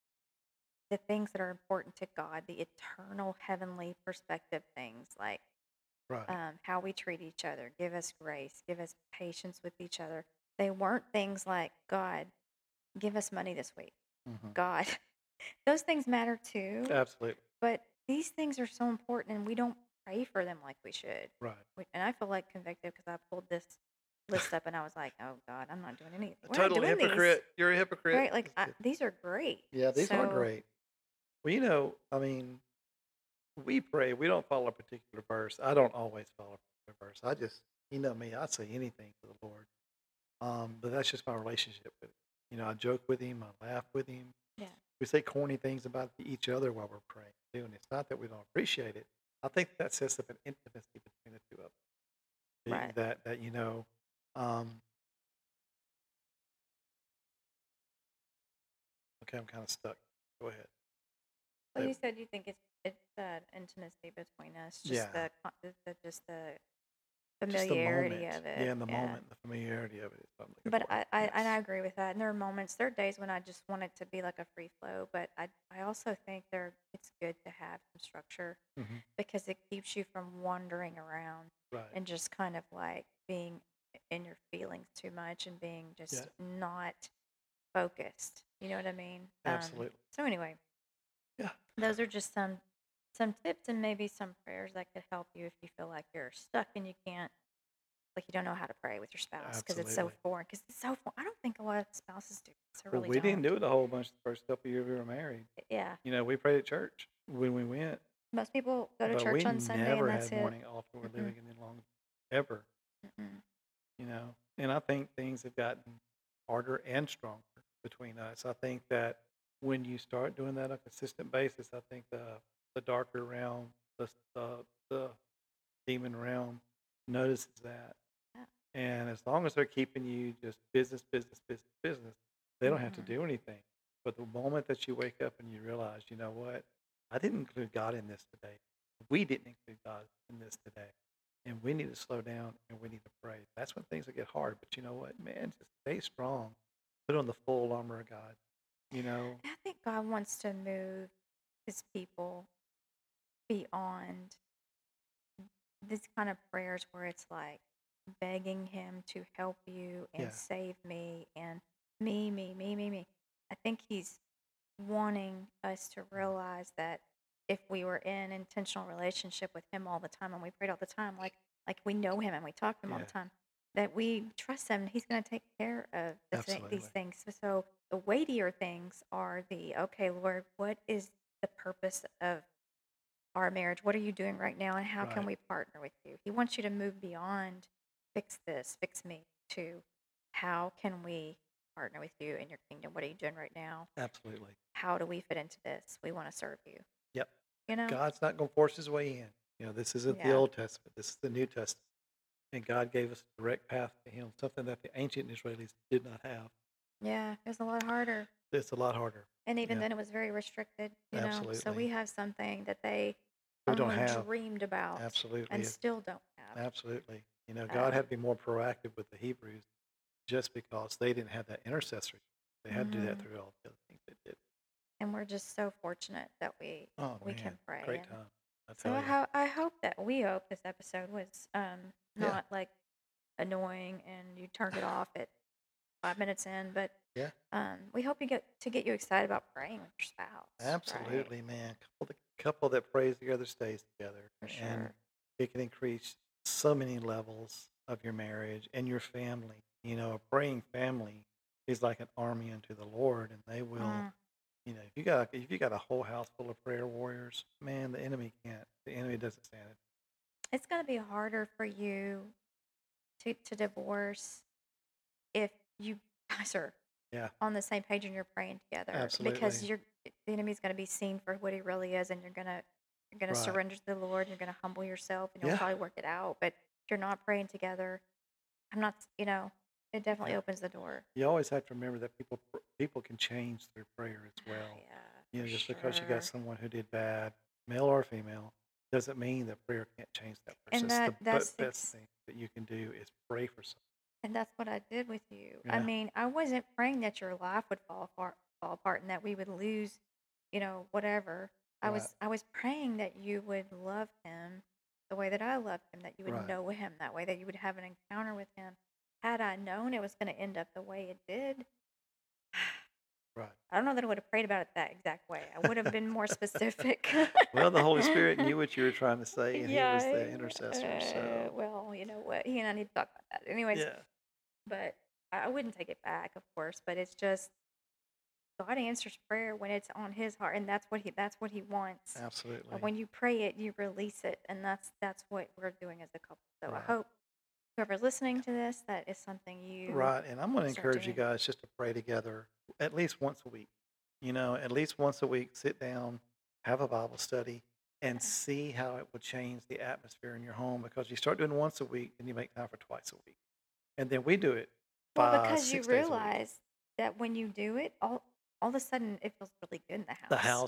S2: the things that are important to God, the eternal heavenly perspective things like
S3: Right.
S2: um, how we treat each other, give us grace, give us patience with each other. They weren't things like, God, give us money this week.
S3: hmm
S2: God, those things matter too,
S3: Absolutely.
S2: but these things are so important and we don't pray for them like we should.
S3: Right.
S2: We- And I feel like convicted because I pulled this list up and I was like, oh God, I'm not doing any.
S3: A
S2: We're not
S3: total
S2: doing these.
S3: hypocrite. You're a hypocrite.
S2: Right? Like,
S3: That's
S2: I,
S3: good.
S2: these are great.
S3: Yeah, these are
S2: So,
S3: great. Well, you know, I mean, we pray. We don't follow a particular verse. I don't always follow a particular verse. I just, you know me, I say anything to the Lord. Um, but that's just my relationship with him. You know, I joke with him. I laugh with him.
S2: yeah.
S3: We say corny things about each other while we're praying too. And it's not that we don't appreciate it. I think that sets up an intimacy between the two of us. The-
S2: Right.
S3: That that you know, um, okay, I'm kind of stuck. Go ahead.
S2: Well,
S3: But
S2: you said you think it's it's that intimacy between us, just
S3: yeah,
S2: the, co- the, the just the
S3: just the
S2: familiarity
S3: moment.
S2: of it.
S3: Yeah, in the
S2: Yeah.
S3: moment, the familiarity of it is what I'm looking
S2: But
S3: for.
S2: I, I and I
S3: Yes.
S2: agree with that. And there are moments, there are days when I just want it to be like a free flow. But I I also think there it's good to have some structure
S3: Hmm.
S2: because it keeps you from wandering around
S3: Right.
S2: and just kind of like being in your feelings too much and being
S3: Yeah.
S2: just not focused. You know what I mean? Um.
S3: Absolutely.
S2: So anyway,
S3: Yeah.
S2: those are just some some tips and maybe some prayers that could help you if you feel like you're stuck and you can't like you don't know how to pray with your spouse because it's so
S3: Absolutely.
S2: foreign. Because it's so foreign. I don't think a lot of spouses do this. I
S3: Well,
S2: really
S3: we didn't
S2: don't.
S3: do it a whole bunch the first couple of years we were married.
S2: Yeah.
S3: You know, we prayed at church when we went,
S2: Most people go to
S3: but we
S2: church on Sunday and
S3: never
S2: that's
S3: had
S2: it.
S3: morning off or
S2: Mm-mm,
S3: living any long ever.
S2: mm-mm.
S3: You know, and I think things have gotten harder and stronger between us. I think that when you start doing that on a consistent basis, I think the the darker realm, the the, the demon realm notices that.
S2: Yeah.
S3: And as long as they're keeping you just business, business, business, business, they don't have to
S2: Mm-hmm.
S3: do anything. But the moment that you wake up and you realize, you know what, I didn't include God in this today. We didn't include God in this today. And we need to slow down and we need to pray. That's when things will get hard. But you know what, man, just stay strong. Put on the full armor of God. You know,
S2: I think God wants to move his people beyond these kind of prayers where it's like begging him to help you and
S3: yeah,
S2: save me and me, me, me, me, me. I think he's wanting us to realize that if we were in intentional relationship with him all the time and we prayed all the time, like like we know him and we talk to him all the
S3: yeah,
S2: time, that we trust him and he's going to take care of the th- these
S3: absolutely.
S2: things. So so the weightier things are the okay, Lord, what is the purpose of our marriage? What are you doing right now? And how can
S3: Right.
S2: we partner with you? He wants you to move beyond fix this, fix me to how can we partner with you in your kingdom? What are you doing right now?
S3: Absolutely.
S2: How do we fit into this? We want to serve you.
S3: Yep.
S2: You know?
S3: God's not going to force his way in. You know, this isn't the
S2: Yeah.
S3: Old Testament. This is the New Testament. And God gave us a direct path to him, something that the ancient Israelis did not have.
S2: Yeah. It was a lot harder.
S3: It's a lot harder.
S2: And even
S3: Yeah,
S2: then, it was very restricted, you know? So
S3: absolutely.
S2: we have something that they
S3: We don't
S2: only
S3: have.
S2: dreamed about
S3: Absolutely.
S2: and
S3: It-
S2: still don't have.
S3: Absolutely. You know, God had
S2: Um,
S3: to be more proactive with the Hebrews just because they didn't have that intercessory. They had to do that
S2: mhm.
S3: through all the other things they did.
S2: And we're just so fortunate that we
S3: Oh,
S2: we
S3: man.
S2: can pray.
S3: Great
S2: And
S3: time. I
S2: so
S3: tell
S2: I,
S3: you.
S2: ho- I hope that we hope this episode was um,
S3: Yeah.
S2: not like annoying and you turned it off at five minutes in, but
S3: Yeah.
S2: um, we hope you get to get you excited about praying with your spouse, right?
S3: Absolutely, man. Couple that couple that prays together stays together,
S2: For
S3: and
S2: sure.
S3: it can increase so many levels of your marriage and your family. You know, a praying family is like an army unto the Lord, and they will.
S2: Mm.
S3: You know, if you got if you got a whole house full of prayer warriors, man, the enemy can't. The enemy doesn't stand it.
S2: It's going to be harder for you to, to divorce if you guys are
S3: Yeah,
S2: on the same page and you're praying together because
S3: absolutely.
S2: you're the enemy's going to be seen for what he really is and you're going to you're going to
S3: Right.
S2: surrender to the Lord, you're going to humble yourself and you'll
S3: Yeah,
S2: probably work it out, but if you're not praying together, I'm not, you know, it definitely
S3: yeah.
S2: opens the door.
S3: You always have to remember that people pr- people can change through prayer as well.
S2: Yeah,
S3: You
S2: for
S3: know, just because you got
S2: sure.
S3: someone who did bad, male or female, doesn't mean that prayer can't change that person.
S2: And
S3: It's the
S2: that
S3: b-
S2: that's
S3: best
S2: ex-
S3: thing that you can do is pray for someone.
S2: and that's what I did with you. I
S3: Yeah,
S2: mean, I wasn't praying that your life would fall apart, fall apart and that we would lose, you know, whatever. I
S3: right,
S2: was I was praying that you would love him the way that I loved him, that you would
S3: right,
S2: know him that way, that you would have an encounter with him. Had I known it was going to end up the way it did,
S3: right.
S2: I don't know that I would have prayed about it that exact way. I would have been more specific.
S3: Well, the Holy Spirit knew what you were trying to say, and He was
S2: Yeah.
S3: the intercessor.
S2: Uh,
S3: So,
S2: well, you know what? He and I need to talk about that. Anyways,
S3: yeah,
S2: but I I wouldn't take it back, of course. But it's just God answers prayer when it's on His heart, and that's what He that's what He wants. And
S3: absolutely.
S2: when you pray it, you release it, and that's that's what we're doing as a couple. So I
S3: Right,
S2: hope whoever's listening to this, that is something you
S3: right. And I'm going to
S2: start
S3: encourage you
S2: doing.
S3: guys just to pray together at least once a week. You know, at least once a week, sit down, have a Bible study, and
S2: Yeah.
S3: see how it will change the atmosphere in your home. Because you start doing it once a week, and you make time for twice a week, and then we do it
S2: Well,
S3: five,
S2: because you
S3: six days a week.
S2: realize that when you do it, all all of a sudden it feels really good in the
S3: The
S2: house.
S3: house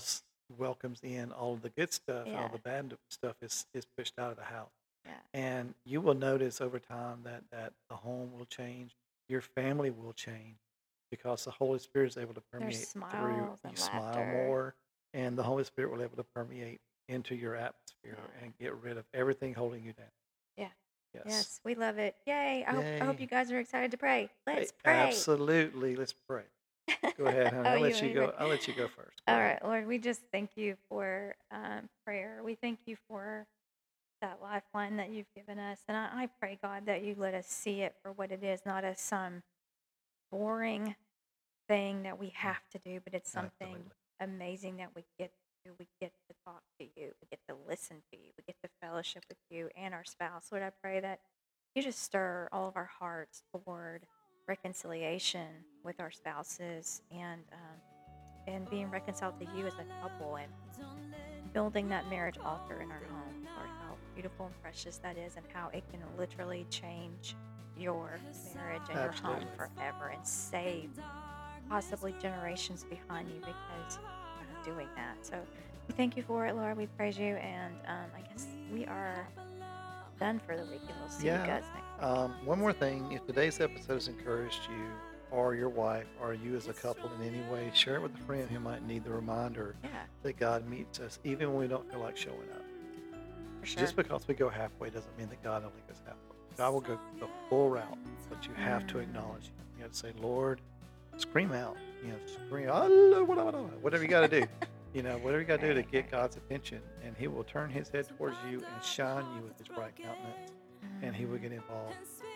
S3: welcomes in all of the good stuff, and all
S2: Yeah.
S3: the bad stuff is is pushed out of the house.
S2: Yeah.
S3: And you will notice over time that that the home will change, your family will change, because the Holy Spirit is able to
S2: There's
S3: permeate through.
S2: smiles
S3: You
S2: and
S3: smile
S2: laughter.
S3: more, and the Holy Spirit will able to permeate into your atmosphere
S2: Yeah.
S3: and get rid of everything holding you down.
S2: Yeah.
S3: Yes.
S2: Yes, we love it. Yay. I hope I hope
S3: Yay.
S2: you guys are excited to pray.
S3: Hey,
S2: Let's pray.
S3: absolutely. Let's pray. Go ahead, honey.
S2: Oh,
S3: I'll
S2: you
S3: let
S2: want
S3: you
S2: me to
S3: go.
S2: pray?
S3: I'll let you go first. Go
S2: All
S3: ahead.
S2: right, Lord, we just thank you for um, prayer. We thank you for that lifeline that you've given us. And I, I pray, God, that you let us see it for what it is, not as some boring thing that we have to do, but it's something
S3: Absolutely.
S2: amazing that we get to. We get to talk to you. We get to listen to you. We get to fellowship with you and our spouse. Lord, I pray that you just stir all of our hearts toward reconciliation with our spouses and um, and being reconciled to you as a couple and building that marriage altar in our home. Lord, how beautiful and precious that is, and how it can literally change your marriage and your home
S3: Absolutely.
S2: forever and save possibly generations behind you because of doing that. So we thank you for it, Lord. We praise you, and um, I guess we are done for the week, and we'll see you
S3: Yeah.
S2: guys next week.
S3: Um, one more thing. If today's episode has encouraged you or your wife or you as a couple in any way, share it with a friend who might need the reminder
S2: Yeah,
S3: that God meets us even when we don't feel like showing up.
S2: for sure.
S3: Just because we go halfway doesn't mean that God only goes halfway. God will go the full route, but you have to acknowledge Him. You have to say, Lord, scream out. You know, scream, "Allah, wala, wala," whatever you got to do. You know, whatever you got to do to
S2: Right,
S3: get
S2: right.
S3: God's attention, and He will turn His head towards you and shine you with His bright countenance, and He will get involved.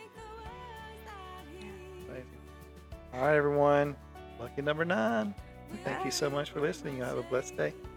S3: Amazing. All right, everyone. Lucky number nine. Thank you so much for listening. You have a blessed day.